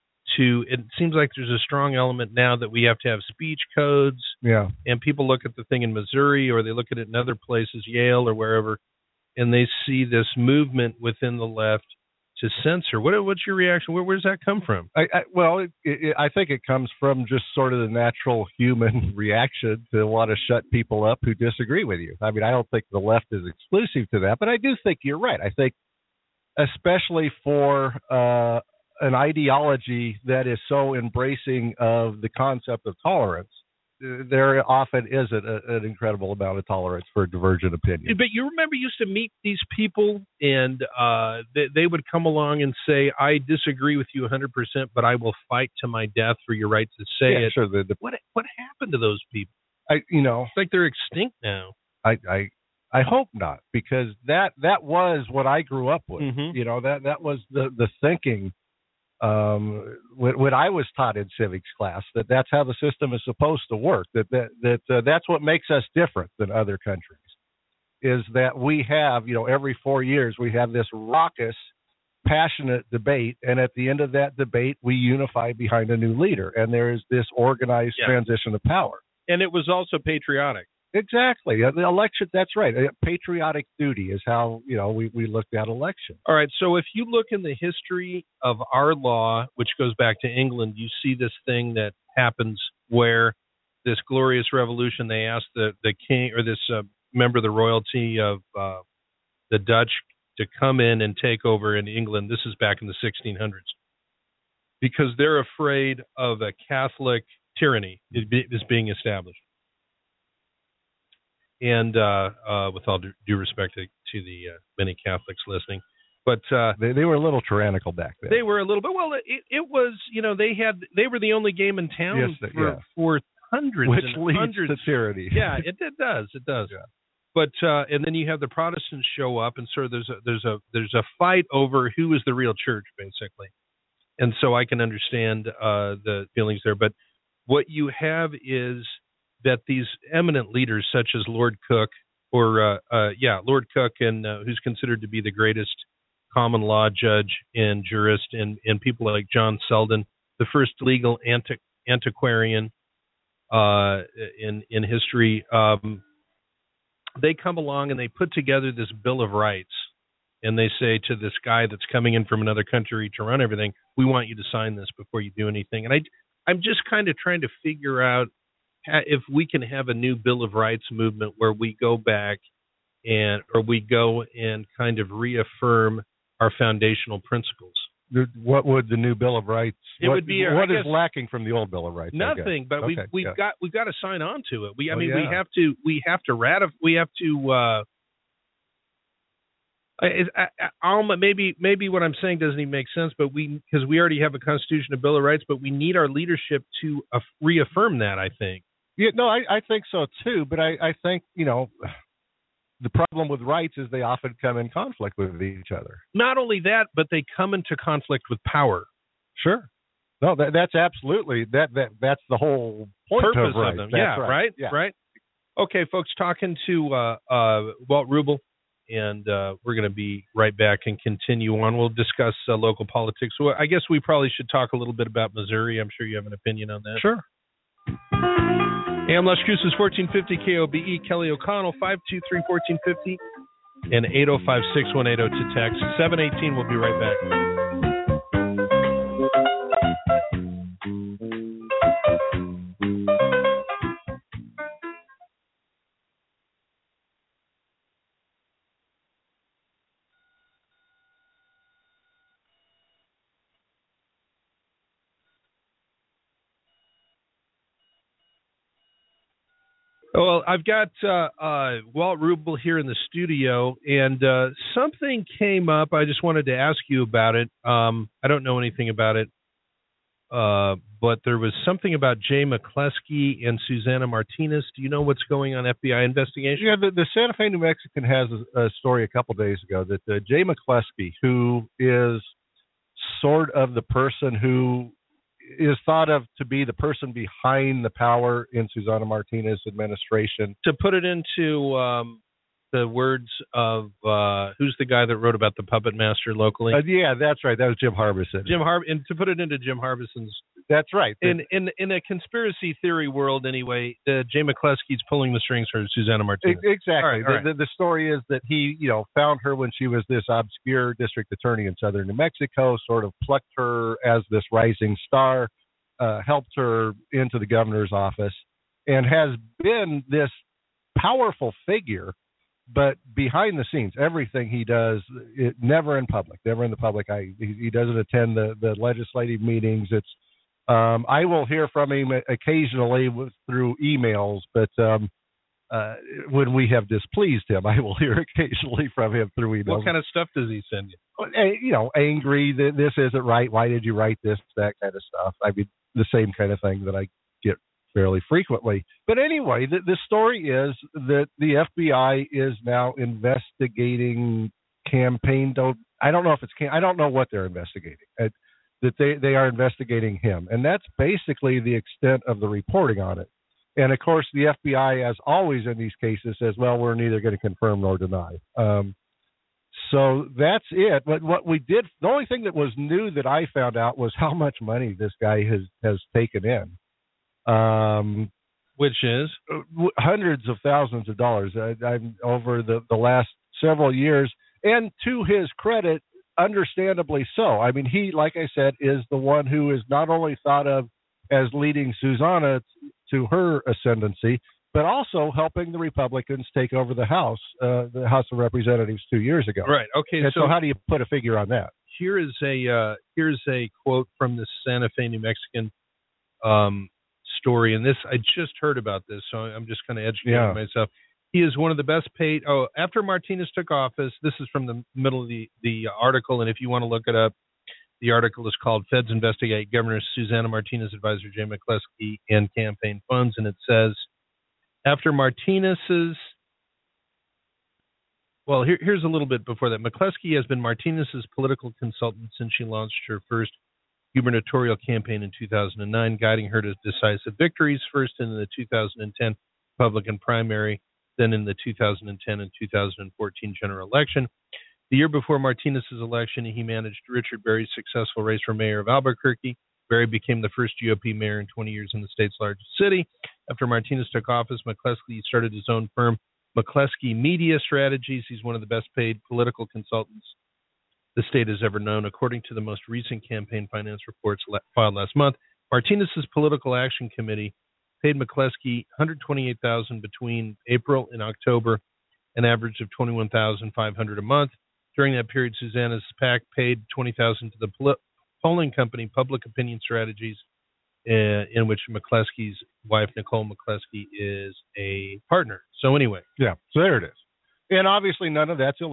to, it seems like there's a strong element now that we have to have speech codes. Yeah. And people look at the thing in Missouri or they look at it in other places, Yale or wherever, and they see this movement within the left to censor. What what's your reaction? Where, where does that come from? I, I, well, it, it, I think it comes from just sort of the natural human reaction to want to shut people up who disagree with you. I mean, I don't think the left is exclusive to that, but I do think you're right. I think especially for uh, an ideology that is so embracing of the concept of tolerance, there often isn't a, an incredible amount of tolerance for divergent opinion. But you remember you used to meet these people, and uh, they, they would come along and say, I disagree with you one hundred percent, but I will fight to my death for your right to say yeah, it. Sure. The, the, what what happened to those people? I, you know, it's like they're extinct now. I, I I hope not, because that that was what I grew up with. Mm-hmm. You know, that that was the the thinking. Um, when, when I was taught in civics class, that that's how the system is supposed to work. That that that uh, that's what makes us different than other countries. Is that we have, you know, every four years we have this raucous, passionate debate, and at the end of that debate, we unify behind a new leader, and there is this organized yeah. transition of power. And it was also patriotic. Exactly. The election, that's right. Patriotic duty is how, you know, we, we looked at election. All right. So if you look in the history of our law, which goes back to England, you see this thing that happens where this glorious revolution, they ask the, the king or this uh, member of the royalty of uh, the Dutch to come in and take over in England. This is back in the sixteen hundreds. Because they're afraid of a Catholic tyranny is being established. And uh, uh, with all due, due respect to, to the uh, many Catholics listening, but uh, they, they were a little tyrannical back then. They were a little bit. Well, it, it was, you know, they had they were the only game in town yes, they, for, yeah. for hundreds Which and leads hundreds. to tyranny. Yeah, it, it does. It does. Yeah. But uh, and then you have the Protestants show up, and so there's a there's a there's a fight over who is the real church, basically. And so I can understand uh, the feelings there. But what you have is that these eminent leaders, such as Lord Coke, or uh, uh, yeah, Lord Coke, and uh, who's considered to be the greatest common law judge and jurist, and, and people like John Selden, the first legal anti- antiquarian uh, in in history, um, they come along and they put together this Bill of Rights, and they say to this guy that's coming in from another country to run everything, we want you to sign this before you do anything. And I, I'm just kind of trying to figure out if we can have a new Bill of Rights movement where we go back and or we go and kind of reaffirm our foundational principles. What would the new Bill of Rights? It what, would be what I is guess, lacking from the old Bill of Rights? Nothing, but okay, we've we've yeah. got we've got to sign on to it. We I oh, mean yeah. we have to we have to ratify we have to uh, I, I, I, Alma, maybe maybe what I'm saying doesn't even make sense, but we because we already have a Constitution, a Bill of Rights, but we need our leadership to uh, reaffirm that. I think. Yeah, no, I, I think so too. But I, I think you know, the problem with rights is they often come in conflict with each other. Not only that, but they come into conflict with power. Sure. No, that, that's absolutely that that that's the whole point purpose of, rights. of them. That's Yeah, right. right, yeah. right. Okay, folks, talking to uh, uh, Walt Rubel. And uh, we're going to be right back and continue on. We'll discuss uh, local politics. Well, I guess we probably should talk a little bit about Missouri. I'm sure you have an opinion on that. Sure. A M Las Cruces, fourteen fifty K O B E. Kelly O'Connell, five two three, fourteen fifty. And eight oh five, six one eight oh to text. seven eighteen, we'll be right back. Well, I've got uh, uh, Walt Rubel here in the studio, and uh, something came up. I just wanted to ask you about it. Um, I don't know anything about it, uh, but there was something about Jay McCleskey and Susana Martinez. Do you know what's going on F B I investigation? Yeah, the, the Santa Fe New Mexican has a, a story a couple days ago that uh, Jay McCleskey, who is sort of the person who is thought of to be the person behind the power in Susana Martinez's administration. To put it into um, the words of uh, who's the guy that wrote about the puppet master locally? Uh, yeah, that's right. That was Jim Harbison. Jim Har- and to put it into Jim Harbison's. That's right. In in in a conspiracy theory world, anyway, uh, Jay McCleskey's pulling the strings for Susana Martinez. Exactly. All right, all right. The, the, the story is that he, you know, found her when she was this obscure district attorney in southern New Mexico, sort of plucked her as this rising star, uh, helped her into the governor's office, and has been this powerful figure. But behind the scenes, everything he does, it, never in public, never in the public eye. He, he doesn't attend the, the legislative meetings. It's um, I will hear from him occasionally with, through emails, but um, uh, when we have displeased him, I will hear occasionally from him through emails. What kind of stuff does he send you? You know, angry that this isn't right. Why did you write this? That kind of stuff. I mean, the same kind of thing that I get fairly frequently. But anyway, the, the story is that the F B I is now investigating campaign. Don't I don't know if it's I don't know what they're investigating. Uh, that they, they are investigating him, and that's basically the extent of the reporting on it. And of course, the F B I, as always in these cases, says, "Well, we're neither going to confirm nor deny." Um, so that's it. But what we did, the only thing that was new that I found out was how much money this guy has has taken in. Um, Which is hundreds of thousands of dollars I, I'm over the, the last several years. And to his credit, understandably so. I mean, he, like I said, is the one who is not only thought of as leading Susana to her ascendancy, but also helping the Republicans take over the House, uh, the House of Representatives two years ago. Right. Okay. And so, so how do you put a figure on that? Here is a uh, here's a quote from the Santa Fe, New Mexican um, story, and this I just heard about this, so I'm just kind of educating yeah. myself. He is one of the best paid. Oh, after Martinez took office, this is from the middle of the the article, and if you want to look it up, the article is called "Feds Investigate Governor Susana Martinez Advisor Jay McCleskey and Campaign Funds," and it says after Martinez's. Well, here, here's a little bit before that. McCleskey has been Martinez's political consultant since she launched her first gubernatorial campaign in two thousand nine, guiding her to decisive victories, first in the two thousand ten Republican primary, then in the two thousand ten and two thousand fourteen general election. The year before Martinez's election, he managed Richard Berry's successful race for mayor of Albuquerque. Berry became the first G O P mayor in twenty years in the state's largest city. After Martinez took office, McCleskey started his own firm, McCleskey Media Strategies. He's one of the best paid political consultants the state has ever known. According to the most recent campaign finance reports filed last month, Martinez's Political Action Committee paid McCleskey one hundred twenty-eight thousand dollars between April and October, an average of twenty-one thousand five hundred dollars a month. During that period, Susana's PAC paid twenty thousand dollars to the pol- polling company Public Opinion Strategies, uh, in which McCleskey's wife, Nicole McCleskey, is a partner. So anyway. Yeah, so there it is. And obviously none of that's illegal.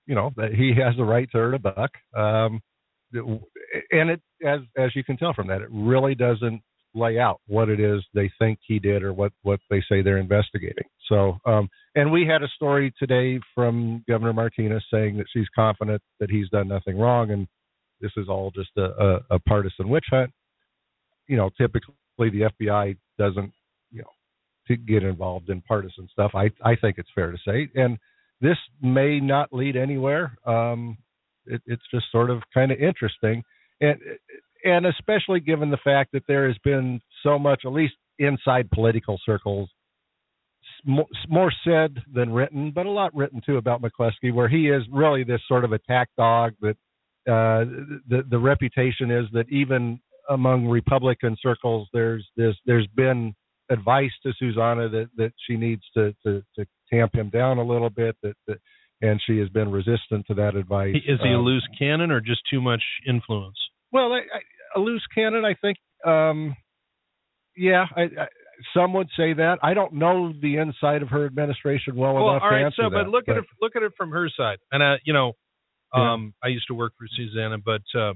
you know, that he has the right to earn a buck. Um, and it, as as you can tell from that, it really doesn't lay out what it is they think he did or what, what they say they're investigating. So, um, and we had a story today from Governor Martinez saying that she's confident that he's done nothing wrong, and this is all just a, a, a partisan witch hunt. You know, typically the F B I doesn't, you know, to get involved in partisan stuff. I, I think it's fair to say, and this may not lead anywhere. Um, it, it's just sort of kind of interesting, and and especially given the fact that there has been so much, at least inside political circles, more, more said than written, but a lot written too about McCluskey, where he is really this sort of attack dog. That uh, the the reputation is that even among Republican circles, there's there's there's been advice to Susanna that, that she needs to, to, to tamp him down a little bit, that, that and she has been resistant to that advice. Is he um, a loose cannon or just too much influence? Well, I, I, a loose cannon, I think. Um, yeah, I, I, some would say that. I don't know the inside of her administration well, well enough all right, to answer so, that. But look but, at it. Look at it from her side, and uh, you know, um, yeah. I used to work for Susanna, but uh,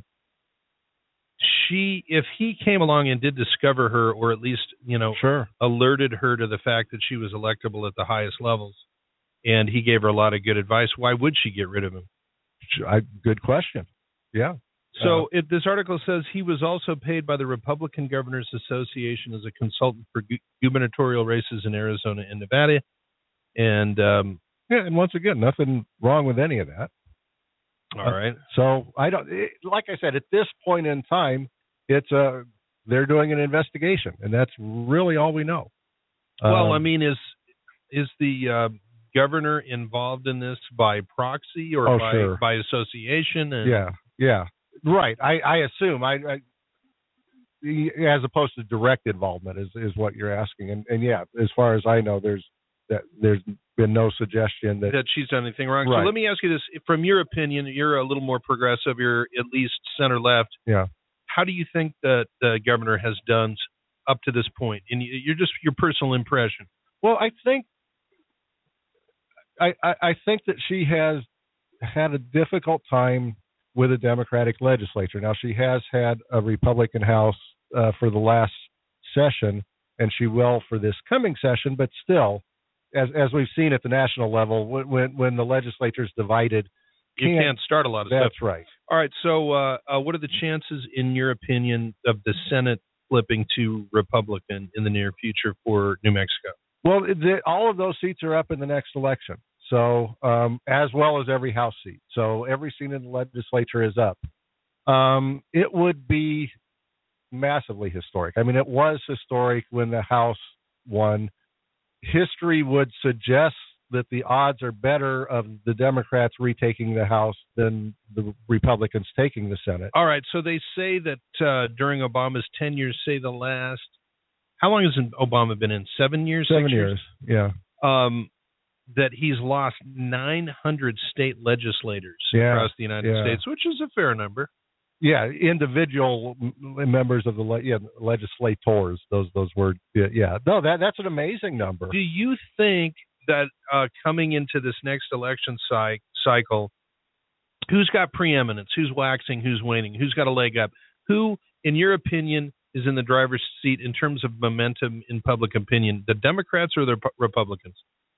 she, if he came along and did discover her, or at least you know, sure. alerted her to the fact that she was electable at the highest levels, and he gave her a lot of good advice, why would she get rid of him? I, good question. Yeah. So uh, it, this article says he was also paid by the Republican Governors Association as a consultant for gu- gubernatorial races in Arizona and Nevada. And um, yeah, and once again, nothing wrong with any of that. All right. Uh, so I don't, it, like I said, at this point in time, it's a, they're doing an investigation, and that's really all we know. Well, um, I mean, is is the uh, governor involved in this by proxy or oh, by sure. by association? And yeah, yeah. Right. I, I assume I, I, as opposed to direct involvement is, is what you're asking. And, and yeah, as far as I know, there's that there's been no suggestion that, that she's done anything wrong. Right. So let me ask you this: from your opinion, you're a little more progressive. You're at least center left. Yeah. How do you think that the governor has done up to this point? And you're just your personal impression. Well, I think I, I, I think that she has had a difficult time with a Democratic legislature. Now, she has had a Republican House uh, for the last session, and she will for this coming session. But still, as as we've seen at the national level, when when, when the legislature is divided, you can't, can't start a lot of that's stuff. That's right. All right. So, uh, uh, what are the chances, in your opinion, of the Senate flipping to Republican in the near future for New Mexico? Well, the, all of those seats are up in the next election. So, um, as well as every House seat. So every seat in the legislature is up. Um, it would be massively historic. I mean, it was historic when the House won. History would suggest that the odds are better of the Democrats retaking the House than the Republicans taking the Senate. All right. So they say that uh, during Obama's tenure, say the last, how long has Obama been in? Seven years? Seven six years. years? Yeah. Um, that he's lost nine hundred state legislators yeah, across the United yeah. States, which is a fair number. Yeah, individual m- members of the le- yeah, legislators. Those those words. Yeah, yeah. No, that that's an amazing number. Do you think that uh, coming into this next election cy- cycle, who's got preeminence? Who's waxing? Who's waning? Who's got a leg up? Who, in your opinion, is in the driver's seat in terms of momentum in public opinion? The Democrats or the Republicans?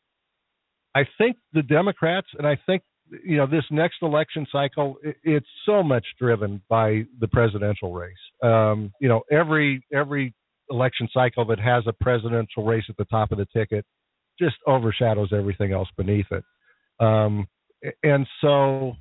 I think the Democrats, and I think, you know, this next election cycle, it, it's so much driven by the presidential race. Um, you know, every every election cycle that has a presidential race at the top of the ticket just overshadows everything else beneath it. Um, and so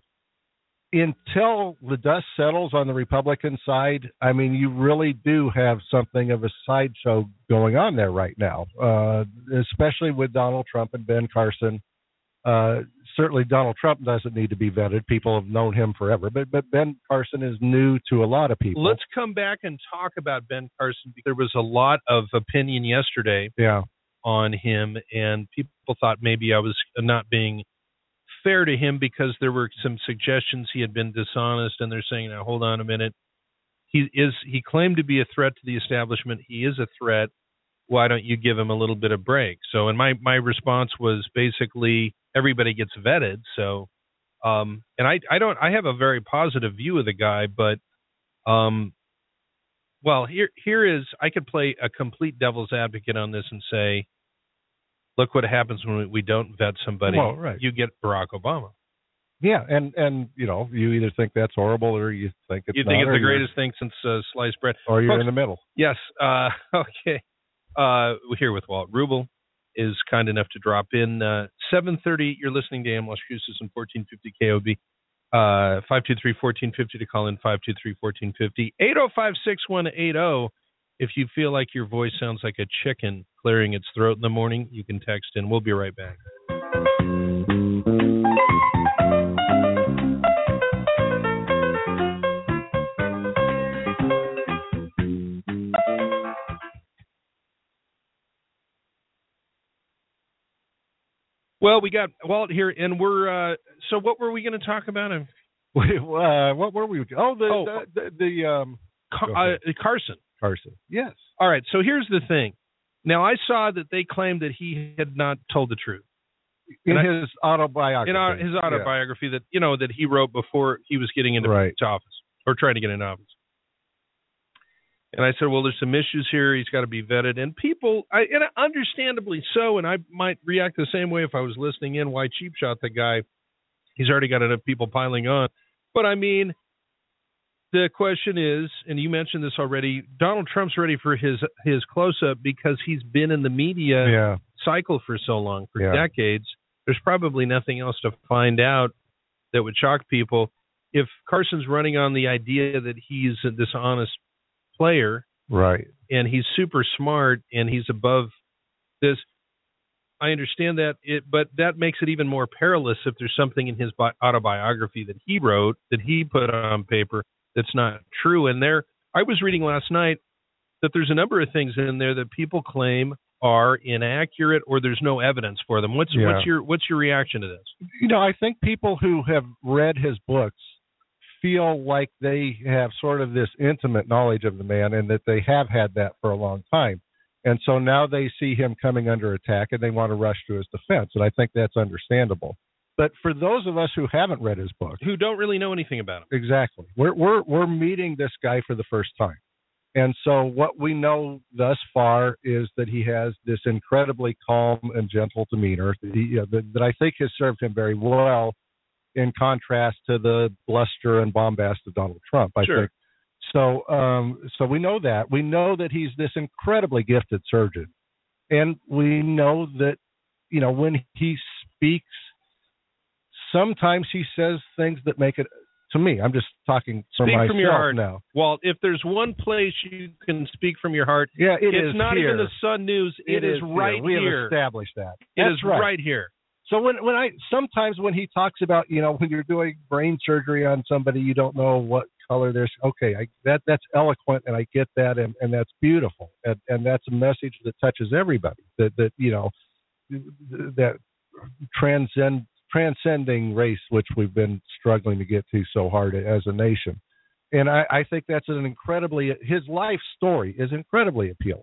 until the dust settles on the Republican side, I mean, you really do have something of a sideshow going on there right now, uh, especially with Donald Trump and Ben Carson. Uh, certainly Donald Trump doesn't need to be vetted. People have known him forever, but, but Ben Carson is new to a lot of people. Let's come back and talk about Ben Carson, because there was a lot of opinion yesterday yeah. on him, and people thought maybe I was not being fair to him because there were some suggestions he had been dishonest, and they're saying, now hold on a minute. He is he claimed to be a threat to the establishment. He is a threat. Why don't you give him a little bit of break? So, and my, my response was basically everybody gets vetted. So Um, and I, I don't, I have a very positive view of the guy, but, um, well, here, here is, I could play a complete devil's advocate on this and say, look what happens when we, we don't vet somebody. Well, right. You get Barack Obama. Yeah, and and you know, you either think that's horrible or you think it's you think not, it's the greatest thing since uh, sliced bread, or you're Folks, in the middle. Yes. Uh, okay. Uh, we're here with Walt Rubel. Is kind enough to drop in uh, seven thirty. You're listening to A M Las Cruces and fourteen fifty K O B. Uh, five two three, one four five zero to call in five two three, one four five zero. eight oh five, six one eight oh. If you feel like your voice sounds like a chicken clearing its throat in the morning, you can text in. We'll be right back. Well, we got Walt here, and we're. Uh, so, what were we going to talk about? uh, what were we? Oh, the oh, the, the, the um, Car- uh, Carson. Carson. Yes. All right. So here's the thing. Now, I saw that they claimed that he had not told the truth in I, his autobiography. In our, his autobiography yeah. that you know that he wrote before he was getting into right. office or trying to get into office. And I said, well, there's some issues here. He's got to be vetted. And people, I, and understandably so, and I might react the same way if I was listening in. Why cheap shot the guy? He's already got enough people piling on. But, I mean, the question is, and you mentioned this already, Donald Trump's ready for his his close-up because he's been in the media yeah. cycle for so long, for yeah. decades. There's probably nothing else to find out that would shock people. If Carson's running on the idea that he's a dishonest player, right, and he's super smart and he's above this, I understand that, it, but that makes it even more perilous if there's something in his bi- autobiography that he wrote, that he put on paper, that's not true. And there, I was reading last night that there's a number of things in there that people claim are inaccurate or there's no evidence for them. What's yeah. what's your what's your reaction to this? You know, I think people who have read his books feel like they have sort of this intimate knowledge of the man and that they have had that for a long time. And so now they see him coming under attack and they want to rush to his defense. And I think that's understandable. But for those of us who haven't read his book, who don't really know anything about him. Exactly. We're we're we're meeting this guy for the first time. And so what we know thus far is that he has this incredibly calm and gentle demeanor that, he, uh, that, that I think has served him very well in contrast to the bluster and bombast of Donald Trump, I sure. think. So um, so we know that. We know that he's this incredibly gifted surgeon. And we know that, you know, when he speaks, sometimes he says things that make it, to me, I'm just talking for speak myself from your heart now. Walt, if there's one place you can speak from your heart, yeah, it it's is not here. even the Sun News. It, it is, is right here. We here. have established that. It That's is right. right here. So when when I sometimes when he talks about, you know, when you're doing brain surgery on somebody, you don't know what color there's. Okay, I, that that's eloquent, and I get that, and, and that's beautiful, and, and that's a message that touches everybody. That that you know, that transcend transcending race, which we've been struggling to get to so hard as a nation, and I, I think that's an incredibly his life story is incredibly appealing.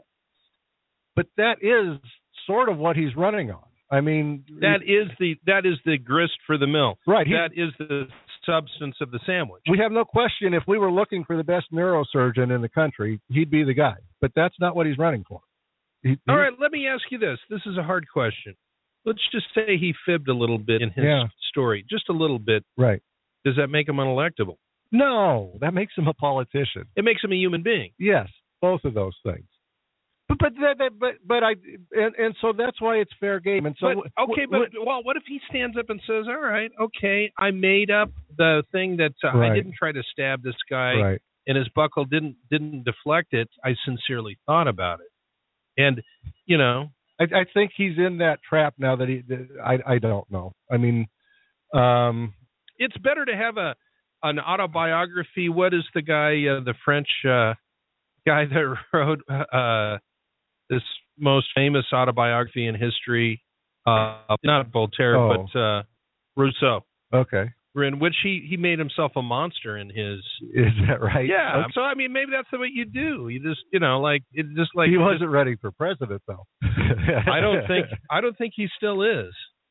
But that is sort of what he's running on. I mean, that is the that is the grist for the mill. Right. That is the substance of the sandwich. We have no question if we were looking for the best neurosurgeon in the country, he'd be the guy. But that's not what he's running for. He, All right, let me ask you this. This is a hard question. Let's just say he fibbed a little bit in his yeah. story, just a little bit. Right. Does that make him unelectable? No, that makes him a politician. It makes him a human being. Yes, both of those things. But but that, that, but but I and, and so that's why it's fair game. And so but, okay, but well, what if he stands up and says, "All right, okay, I made up the thing that uh, right. I didn't try to stab this guy, right. and his buckle didn't didn't deflect it. I sincerely thought about it." And you know, I, I think he's in that trap now. That he, that I I don't know. I mean, um, it's better to have a an autobiography. What is the guy, uh, the French uh, guy that wrote? Uh, This most famous autobiography in history, uh, not Voltaire, oh. but uh, Rousseau. Okay. In which he, he made himself a monster in his. Is that right? Yeah. Okay. So I mean, maybe that's the way you do. You just, you know, like it just like he wasn't just, ready for president though. I don't think I don't think he still is.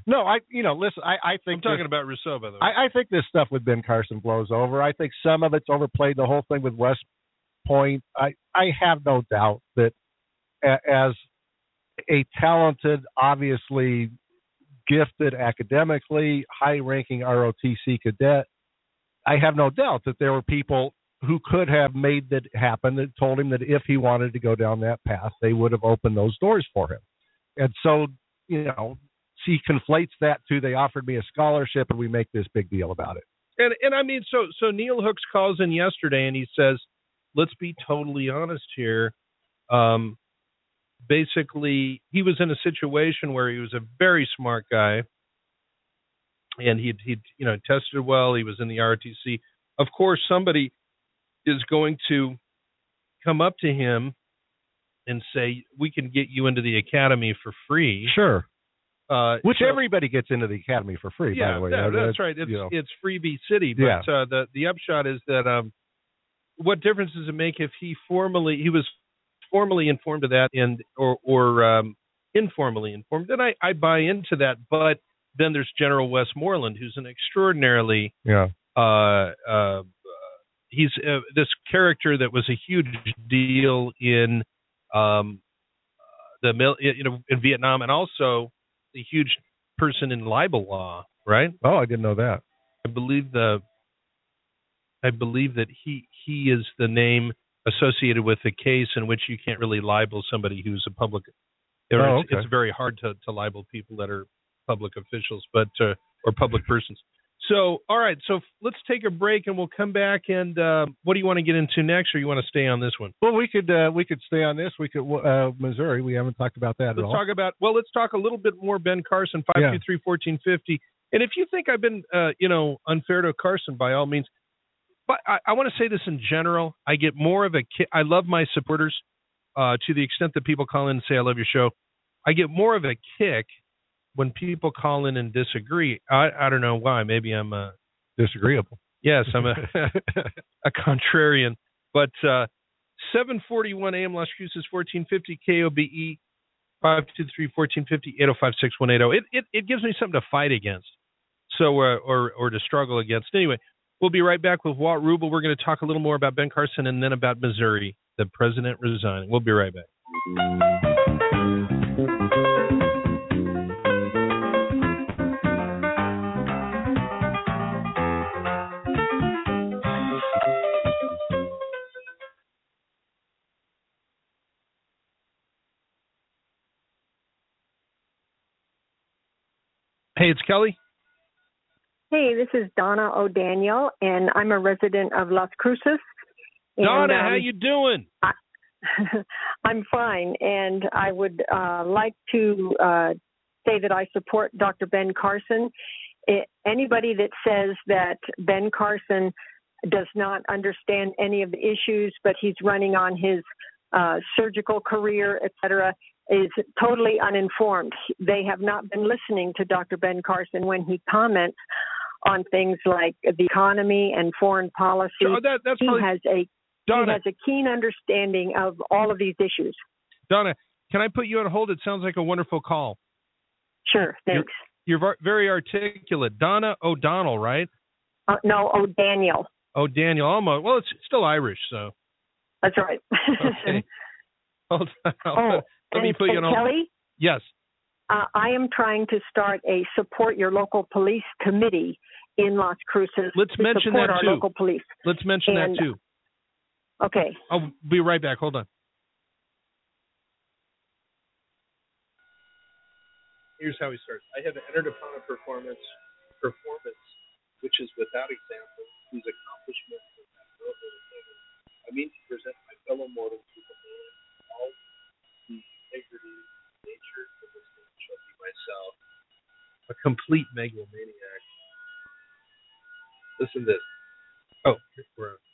No, I you know listen. I, I think I'm talking this, about Rousseau, by the way. I, I think this stuff with Ben Carson blows over. I think some of it's overplayed. The whole thing with West Point. I I have no doubt that a, as a talented, obviously gifted academically, high-ranking R O T C cadet, I have no doubt that there were people who could have made that happen that told him that if he wanted to go down that path, they would have opened those doors for him. And so, you know, he conflates that to they offered me a scholarship and we make this big deal about it. And and I mean, so so Neil Hooks calls in yesterday and he says, let's be totally honest here. Um, basically, he was in a situation where he was a very smart guy, and he'd he'd you know tested well. He was in the R O T C. Of course, somebody is going to come up to him and say, "We can get you into the academy for free." Sure. Uh, Which so, everybody gets into the academy for free, yeah, by the way. Yeah, yeah, that's right. It's you know. it's freebie city. But yeah. uh, the the upshot is that um, what difference does it make if he formally he was formally informed of that and or or um, informally informed? Then I, I buy into that. But then there's General Westmoreland, who's an extraordinarily yeah. Uh, uh, he's uh, this character that was a huge deal in um, the you know in Vietnam, and also a huge person in libel law, right? Oh, I didn't know that. I believe the I believe that he he is the name associated with the case in which you can't really libel somebody who's a public. Oh, it's, okay. it's very hard to, to libel people that are public officials, but uh, or public persons. So, all right. So let's take a break, and we'll come back. And uh, what do you want to get into next, or you want to stay on this one? Well, we could uh, we could stay on this. We could uh, Missouri. We haven't talked about that let's at all. Let's talk about. Well, let's talk a little bit more Ben Carson. Five two three fourteen fifty. And if you think I've been, uh, you know, unfair to Carson, by all means. But I, I want to say this in general. I get more of a kick. I love my supporters uh, to the extent that people call in and say, I love your show. I get more of a kick when people call in and disagree. I, I don't know why. Maybe I'm uh, disagreeable. Yes, I'm a, a contrarian. But uh, seven forty-one A M Las Cruces, fourteen fifty K O B E, five two three, fourteen fifty, eight oh five, six one eight oh. It, it, it gives me something to fight against so uh, or, or to struggle against. Anyway, we'll be right back with Walt Rubel. We're going to talk a little more about Ben Carson and then about Missouri, the president resigning. We'll be right back. Hey, it's Kelly. Hey, this is Donna O'Daniel, and I'm a resident of Las Cruces. And, Donna, um, how you doing? I, I'm fine, and I would uh, like to uh, say that I support Doctor Ben Carson. It, anybody that says that Ben Carson does not understand any of the issues, but he's running on his uh, surgical career, et cetera, is totally uninformed. They have not been listening to Doctor Ben Carson when he comments on things like the economy and foreign policy. Oh, that, that's he probably, has a Donna, he has a keen understanding of all of these issues. Donna, can I put you on hold? It sounds like a wonderful call. Sure, thanks. You're, you're very articulate. Donna O'Donnell, right? Uh, no, O'Daniel. Oh, Daniel, almost. Well, it's still Irish, so. That's right. Okay. Hold on. Oh, Let me and, put you on and hold. Kelly? Yes. Uh, I am trying to start a support your local police committee in Las Cruces. Let's to mention support that our too. local police. Let's mention and, that too. Okay. I'll be right back. Hold on. Here's how he starts. I have entered upon a performance, performance which is without example, whose accomplishments are not no limitated. I mean to present my fellow mortals with a man, all the integrity, nature, and the shall be myself, a complete megalomaniac. Listen to this. Oh, we're on.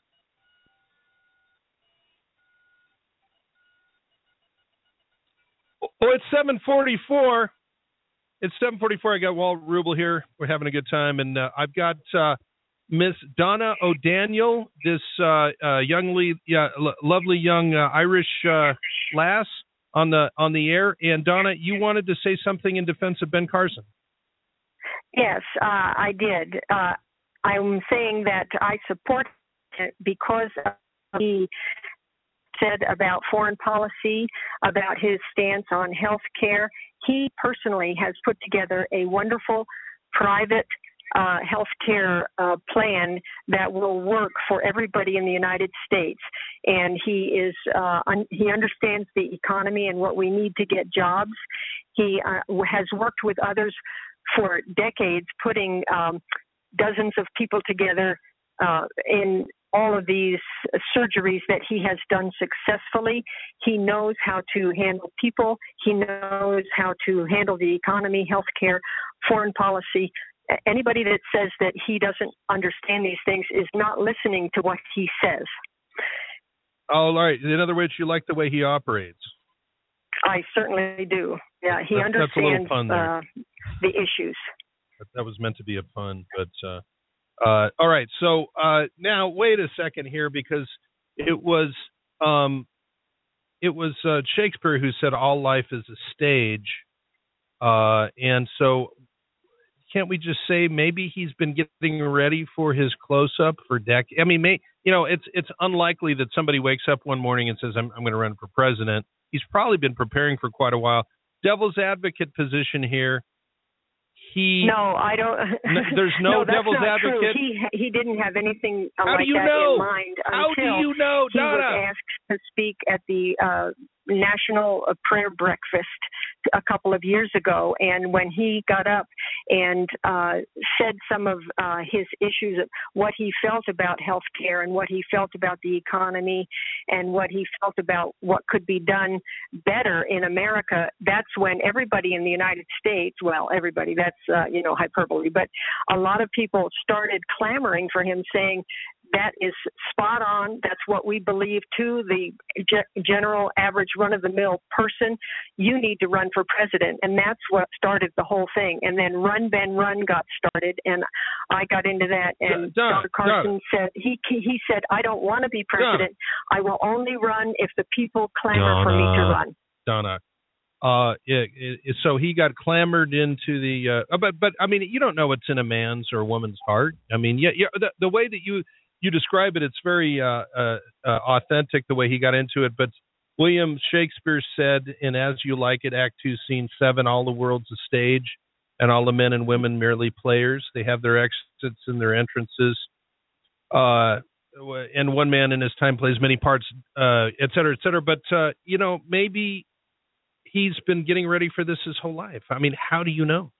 Oh, it's seven forty-four. It's seven forty-four. I got Walt Rubel here. We're having a good time. And uh, I've got uh, Miss Donna O'Daniel, this uh, uh, youngly, yeah, l- lovely young uh, Irish uh, lass on the on the air. And Donna, you wanted to say something in defense of Ben Carson. Yes, uh, I did. Uh, I'm saying that I support it because he said about foreign policy, about his stance on health care. He personally has put together a wonderful private uh, health care uh, plan that will work for everybody in the United States. And he is uh, un- he understands the economy and what we need to get jobs. He uh, has worked with others for decades, putting um, dozens of people together uh, in all of these surgeries that he has done successfully. He knows how to handle people. He knows how to handle the economy, healthcare, foreign policy. Anybody that says that he doesn't understand these things is not listening to what he says. Oh, all right. In other words, you like the way he operates. I certainly do. Yeah, he that, understands uh, the issues. That, that was meant to be a pun, but uh, uh, all right. So uh, now, wait a second here, because it was um, it was uh, Shakespeare who said all life is a stage, uh, and so can't we just say maybe he's been getting ready for his close-up for decades? I mean, may, you know, it's it's unlikely that somebody wakes up one morning and says, I'm, I'm going to run for president. He's probably been preparing for quite a while. Devil's advocate position here. He no, I don't. No, there's no, no that's devil's not advocate. True. He he didn't have anything How like do you that know? in mind How until do you know, he Donna? was asked to speak at the uh, National Prayer Breakfast a couple of years ago, and when he got up and uh, said some of uh, his issues, what he felt about health care and what he felt about the economy and what he felt about what could be done better in America, that's when everybody in the United States, well, everybody, that's, uh, you know, hyperbole, but a lot of people started clamoring for him, saying, that is spot on. That's what we believe too. The ge- general average run-of-the-mill person, you need to run for president. And that's what started the whole thing. And then Run, Ben, Run got started, and I got into that. And Donna, Doctor Carson Donna. said, he he said, I don't want to be president. Donna. I will only run if the people clamor Donna, for me to run. Donna. Uh, it, it, so he got clamored into the, uh, but, but I mean, you don't know what's in a man's or a woman's heart. I mean, yeah, yeah, the, the way that you, You describe it, it's very uh, uh, uh, authentic the way he got into it. But William Shakespeare said in As You Like It, Act two, Scene seven, all the world's a stage, and all the men and women merely players. They have their exits and their entrances. Uh, and one man in his time plays many parts, uh, et cetera, et cetera. But, uh, you know, maybe he's been getting ready for this his whole life. I mean, how do you know?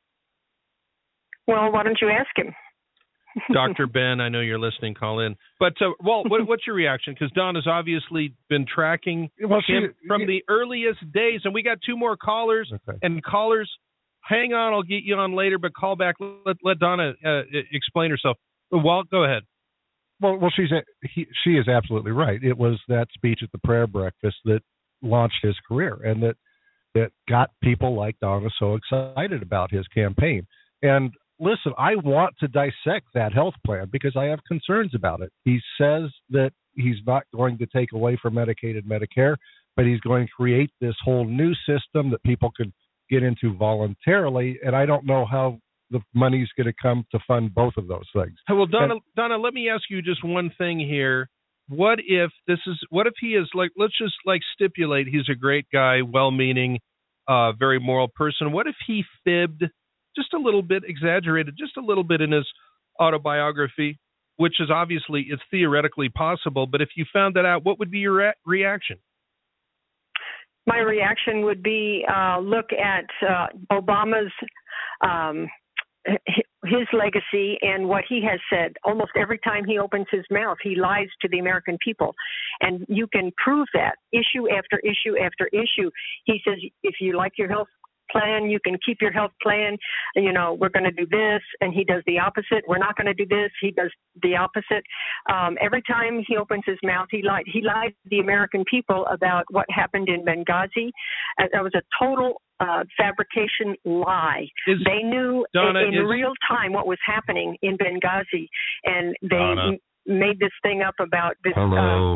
Well, why don't you ask him? Doctor Ben, I know you're listening. Call in. But, uh, Walt, what, what's your reaction? Because Don has obviously been tracking well, she, him from the earliest days. And we got two more callers. Okay. And callers, hang on. I'll get you on later, but call back. Let, let Donna uh, explain herself. Walt, go ahead. Well, well, she's a, he, she is absolutely right. It was that speech at the prayer breakfast that launched his career, and that that got people like Donna so excited about his campaign. And listen, I want to dissect that health plan because I have concerns about it. He says that he's not going to take away from Medicaid and Medicare, but he's going to create this whole new system that people could get into voluntarily. And I don't know how the money's going to come to fund both of those things. Well, Donna, and, Donna, let me ask you just one thing here. What if this is, what if he is like, let's just like stipulate he's a great guy, well-meaning, uh, very moral person. What if he fibbed just a little bit, exaggerated just a little bit in his autobiography, which is obviously, it's theoretically possible, but if you found that out, what would be your re- reaction? My reaction would be uh, look at uh, Obama's, um, his legacy and what he has said. Almost every time he opens his mouth, he lies to the American people. And you can prove that issue after issue after issue. He says, if you like your health plan, you can keep your health plan, you know, we're going to do this, and he does the opposite. We're not going to do this, he does the opposite. Um, every time he opens his mouth, he lied. He lied to the American people about what happened in Benghazi. Uh, that was a total uh, fabrication lie. Is, they knew Donna, in, in is, real time what was happening in Benghazi, and they m- made this thing up about this. Hello. Uh,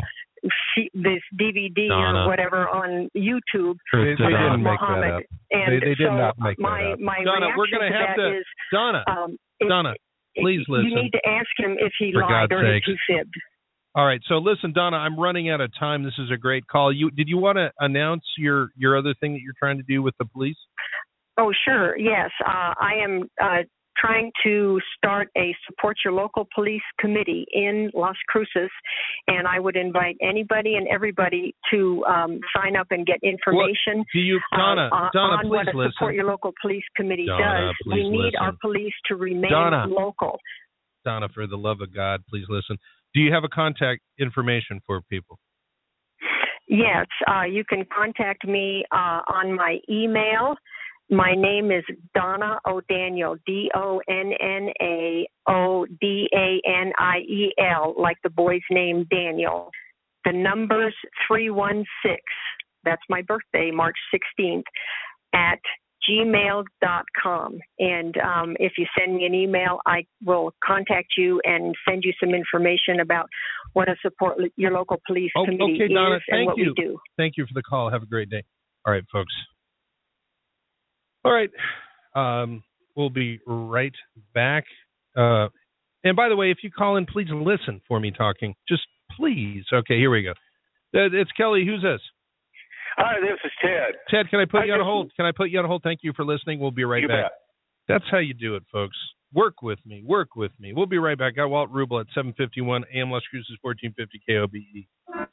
this D V D Donna. or whatever on YouTube. They, they about didn't make that Muhammad. up. And They, they did so not make my, that up. My Donna, we're reaction gonna to have that to- is, Donna, um, if- Donna, please you listen. need to ask him if he For lied God's or if sakes. he fibbed. All right, so listen, Donna, I'm running out of time. This is a great call. You did you want to announce your your other thing that you're trying to do with the police? Oh, sure. Yes. Uh, I am uh, trying to start a support your local police committee in Las Cruces, and I would invite anybody and everybody to um, sign up and get information. Well, do you, Donna, uh, on, Donna, on please what a listen. support your local police committee Donna, does. please We need listen. our police to remain Donna. local. Donna, for the love of God, please listen. Do you have a contact information for people? Yes, uh, you can contact me uh, on my email. My name is Donna O'Daniel, D O N N A O D A N I E L, like the boy's name Daniel. The number's three one six, that's my birthday, March sixteenth, at gmail dot com. And um, if you send me an email, I will contact you and send you some information about what a support your local police Oh, committee okay, Donna, is and thank what you. we do. Thank you for the call. Have a great day. All right, folks. All right. Um, we'll be right back. Uh, and by the way, if you call in, please listen for me talking. Just please. Okay, here we go. Uh, It's Kelly. Who's this? Hi, this is Ted. Ted, can I put I you on just- hold? Can I put you on hold? Thank you for listening. We'll be right You back. bet. That's how you do it, folks. Work with me. Work with me. We'll be right back. Got Walt Rubel at seven fifty-one A M Las Cruces, fourteen fifty K O B E.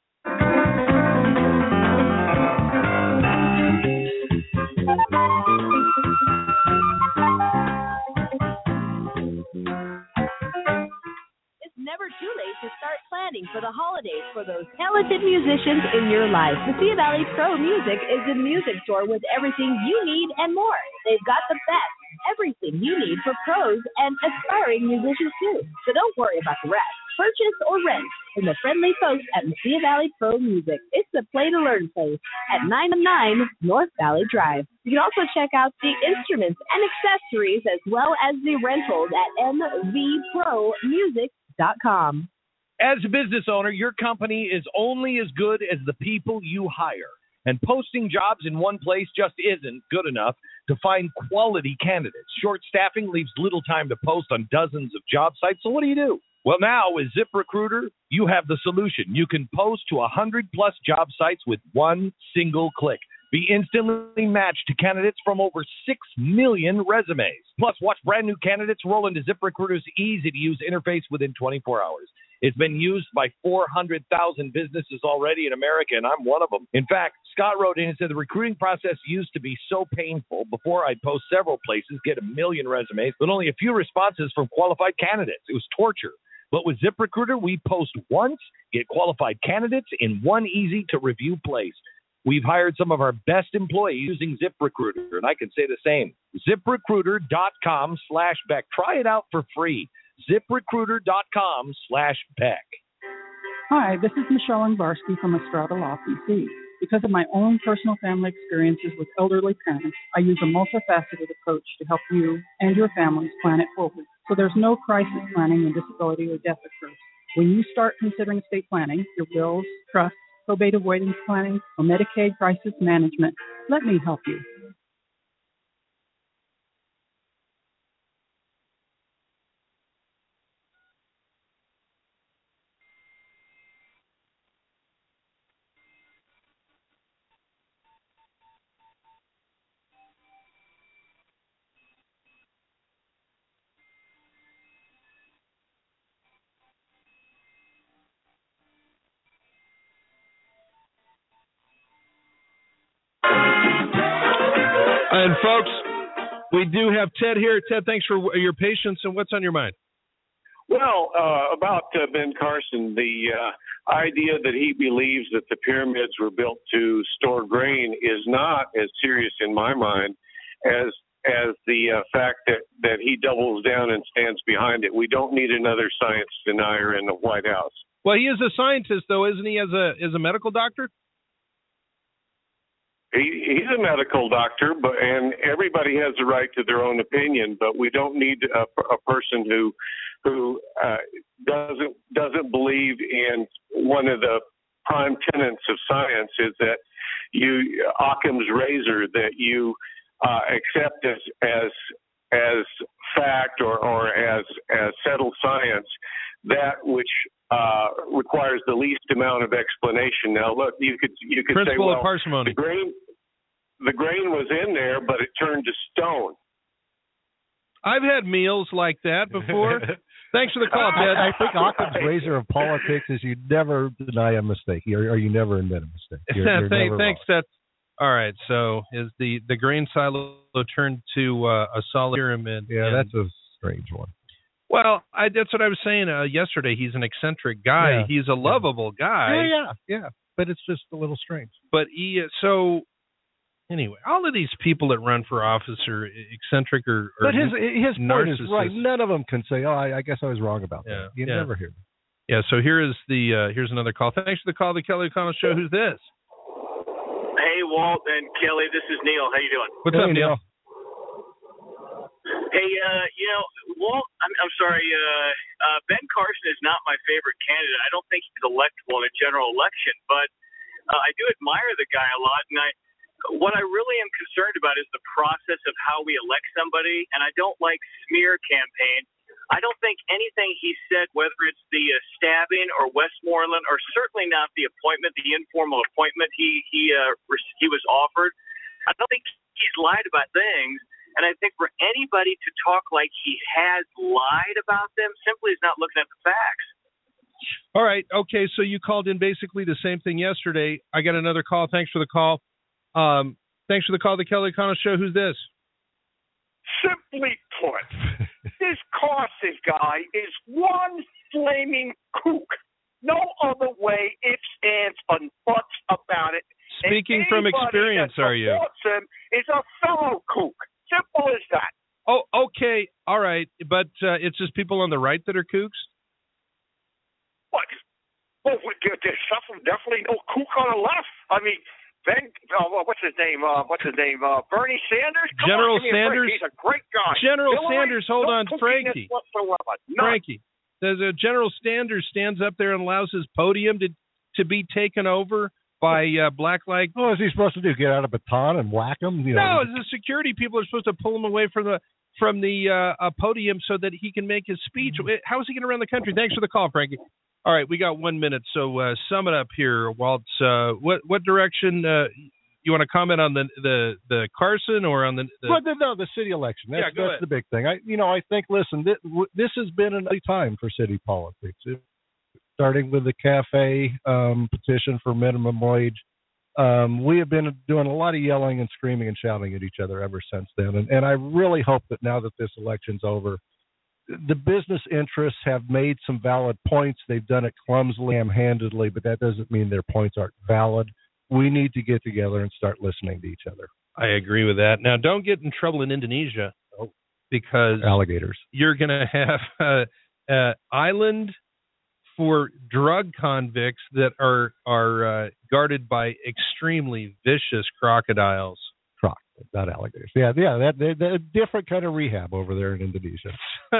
It's never too late to start planning for the holidays for those talented musicians in your life. The Sea Valley Pro Music is a music store with everything you need and more. They've got the best, everything you need for pros and aspiring musicians too. So don't worry about the rest. Purchase or rent from the friendly folks at Sea Valley Pro Music. It's the play to learn place at nine oh nine North Valley Drive. You can also check out the instruments and accessories as well as the rentals at m v pro music dot com. As a business owner, your company is only as good as the people you hire. And posting jobs in one place just isn't good enough to find quality candidates. Short staffing leaves little time to post on dozens of job sites. So what do you do? Well, now with ZipRecruiter, you have the solution. You can post to one hundred plus job sites with one single click. Be instantly matched to candidates from over six million resumes. Plus, watch brand new candidates roll into ZipRecruiter's easy-to-use interface within twenty-four hours. It's been used by four hundred thousand businesses already in America, and I'm one of them. In fact, Scott wrote in and said the recruiting process used to be so painful. Before, I'd post several places, get a million resumes, but only a few responses from qualified candidates. It was torture. But with ZipRecruiter, we post once, get qualified candidates in one easy-to-review place. We've hired some of our best employees using ZipRecruiter, and I can say the same. ZipRecruiter.com slash Beck. Try it out for free. ZipRecruiter.com slash Beck. Hi, this is Michelle Anvarsky from Estrada Law P C. Because of my own personal family experiences with elderly parents, I use a multifaceted approach to help you and your families plan it forward, so there's no crisis planning when disability or death occurs. When you start considering estate planning, your wills, trusts, probate avoidance planning, or Medicaid crisis management, let me help you. And folks, we do have Ted here. Ted, thanks for your patience. And what's on your mind? Well, uh, about uh, Ben Carson, the uh, idea that he believes that the pyramids were built to store grain is not as serious in my mind as as the uh, fact that, that he doubles down and stands behind it. We don't need another science denier in the White House. Well, he is a scientist, though, isn't he? As a as a medical doctor. He, he's a medical doctor, but and everybody has the right to their own opinion. But we don't need a, a person who who uh, doesn't doesn't believe in one of the prime tenets of science is that you Occam's razor that you uh, accept as as as fact or, or as as settled science that which uh, requires the least amount of explanation. Now, look, you could you could Principle say, well, of parsimony. the grain the grain was in there, but it turned to stone. I've had meals like that before. Thanks for the call, Ted. I think Occam's razor of politics is you never deny a mistake, or, or you never admit a mistake. You're, you're Thank, never thanks. That's all right. So is the, the grain silo turned to uh, a solid pyramid? Yeah, and, that's a strange one. Well, I, that's what I was saying uh, yesterday. He's an eccentric guy. Yeah. He's a lovable guy. Yeah, yeah, yeah. But it's just a little strange. But he, so anyway, all of these people that run for office are eccentric or, or But his his point is narcissists. right. None of them can say, "Oh, I, I guess I was wrong about Yeah, that." You yeah. never hear. Yeah. So here is the uh, here's another call. Thanks for the call, the Kelly O'Connell Show. Who's this? Hey, Walt and Kelly, this is Neil. How you doing? What's Hey, up, Neil? Hey, uh, you know, Walt, I'm, I'm sorry, uh, uh, Ben Carson is not my favorite candidate. I don't think he's electable in a general election, but uh, I do admire the guy a lot, and I, what I really am concerned about is the process of how we elect somebody, and I don't like smear campaign. I don't think anything he said, whether it's the uh, stabbing or Westmoreland, or certainly not the appointment, the informal appointment he he uh, he was offered, I don't think he's lied about things. And I think for anybody to talk like he has lied about them simply is not looking at the facts. All right. Okay. So you called in basically the same thing yesterday. I got another call. Thanks for the call. Um, thanks for the call, the Kelly O'Connell Show. Who's this? Simply put, this Carson guy is one flaming kook. No other way, ifs, ands, and buts about it. Speaking And from anybody experience, that are you? supports him is a fellow kook. Simple as that. Oh, okay. All right. But uh, it's just people on the right that are kooks? What? Well, there's definitely, definitely no kook on the left. I mean, Ben, uh, what's his name? Uh, what's his name? Uh, Bernie Sanders? Come General on, give me a break. Sanders? He's a great guy. General Hillary, Sanders, hold no on, kookiness Frankie. whatsoever. None. Frankie, there's a General Sanders stands up there and allows his podium to to be taken over by uh, black like. What is he supposed to do? Get out a baton and whack him? You know? No, the security people are supposed to pull him away from the from the uh, uh, podium so that he can make his speech. How is he going to run the country? Thanks for the call, Frankie. All right, we got one minute, so uh, sum it up here, Walt. Uh, what what direction uh, you want to comment on the the, the Carson or on the? the Well, the, no, the city election. That's, Yeah, go that's ahead. the big thing. I, you know, I think. Listen, this, this has been an early time for city politics. It, starting with the cafe um, petition for minimum wage. Um, we have been doing a lot of yelling and screaming and shouting at each other ever since then. And, and I really hope that now that this election's over, the business interests have made some valid points. They've done it clumsily, ham-handedly, but that doesn't mean their points aren't valid. We need to get together and start listening to each other. I agree with that. Now, don't get in trouble in Indonesia because Alligators. you're going to have uh, uh, island for drug convicts that are are uh, guarded by extremely vicious crocodiles. Croc, not alligators. Yeah, yeah, that they're, they're a different kind of rehab over there in Indonesia.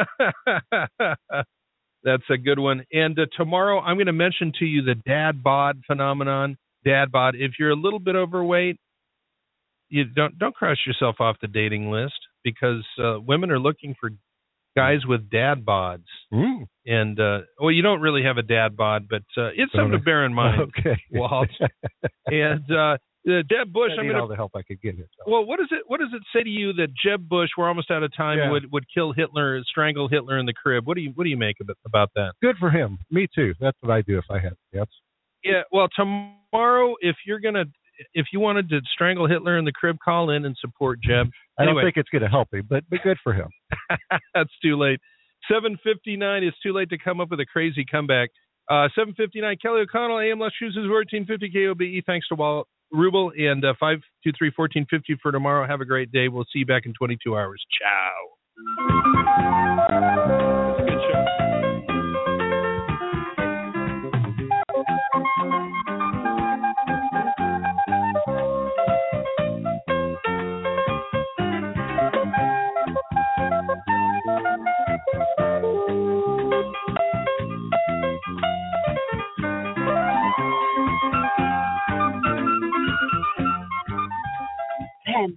That's a good one. And uh, tomorrow I'm going to mention to you the dad bod phenomenon. Dad bod. If you're a little bit overweight, you don't don't cross yourself off the dating list because uh, women are looking for guys with dad bods. Mm. And uh, well, you don't really have a dad bod, but uh, it's something to bear in mind. Okay. Walt. And uh, uh, Jeb Bush. I I'm need going all the help I could get here. So. Well, what does it what does it say to you that Jeb Bush, we're almost out of time, Yeah. would, would kill Hitler, strangle Hitler in the crib? What do you what do you make of it, about that? Good for him. Me too. That's what I do if I had. Yes. Yeah. Well, tomorrow, if you're gonna if you wanted to strangle Hitler in the crib, call in and support Jeb. I Anyway, don't think it's going to help him, but but good for him. That's too late. seven fifty-nine is too late to come up with a crazy comeback. Uh, seven fifty-nine, Kelly O'Connell, A M Les Shoes, fourteen fifty K O B E. Thanks to Walt Rubel, and uh, five two three, fourteen fifty for tomorrow. Have a great day. We'll see you back in twenty-two hours. Ciao.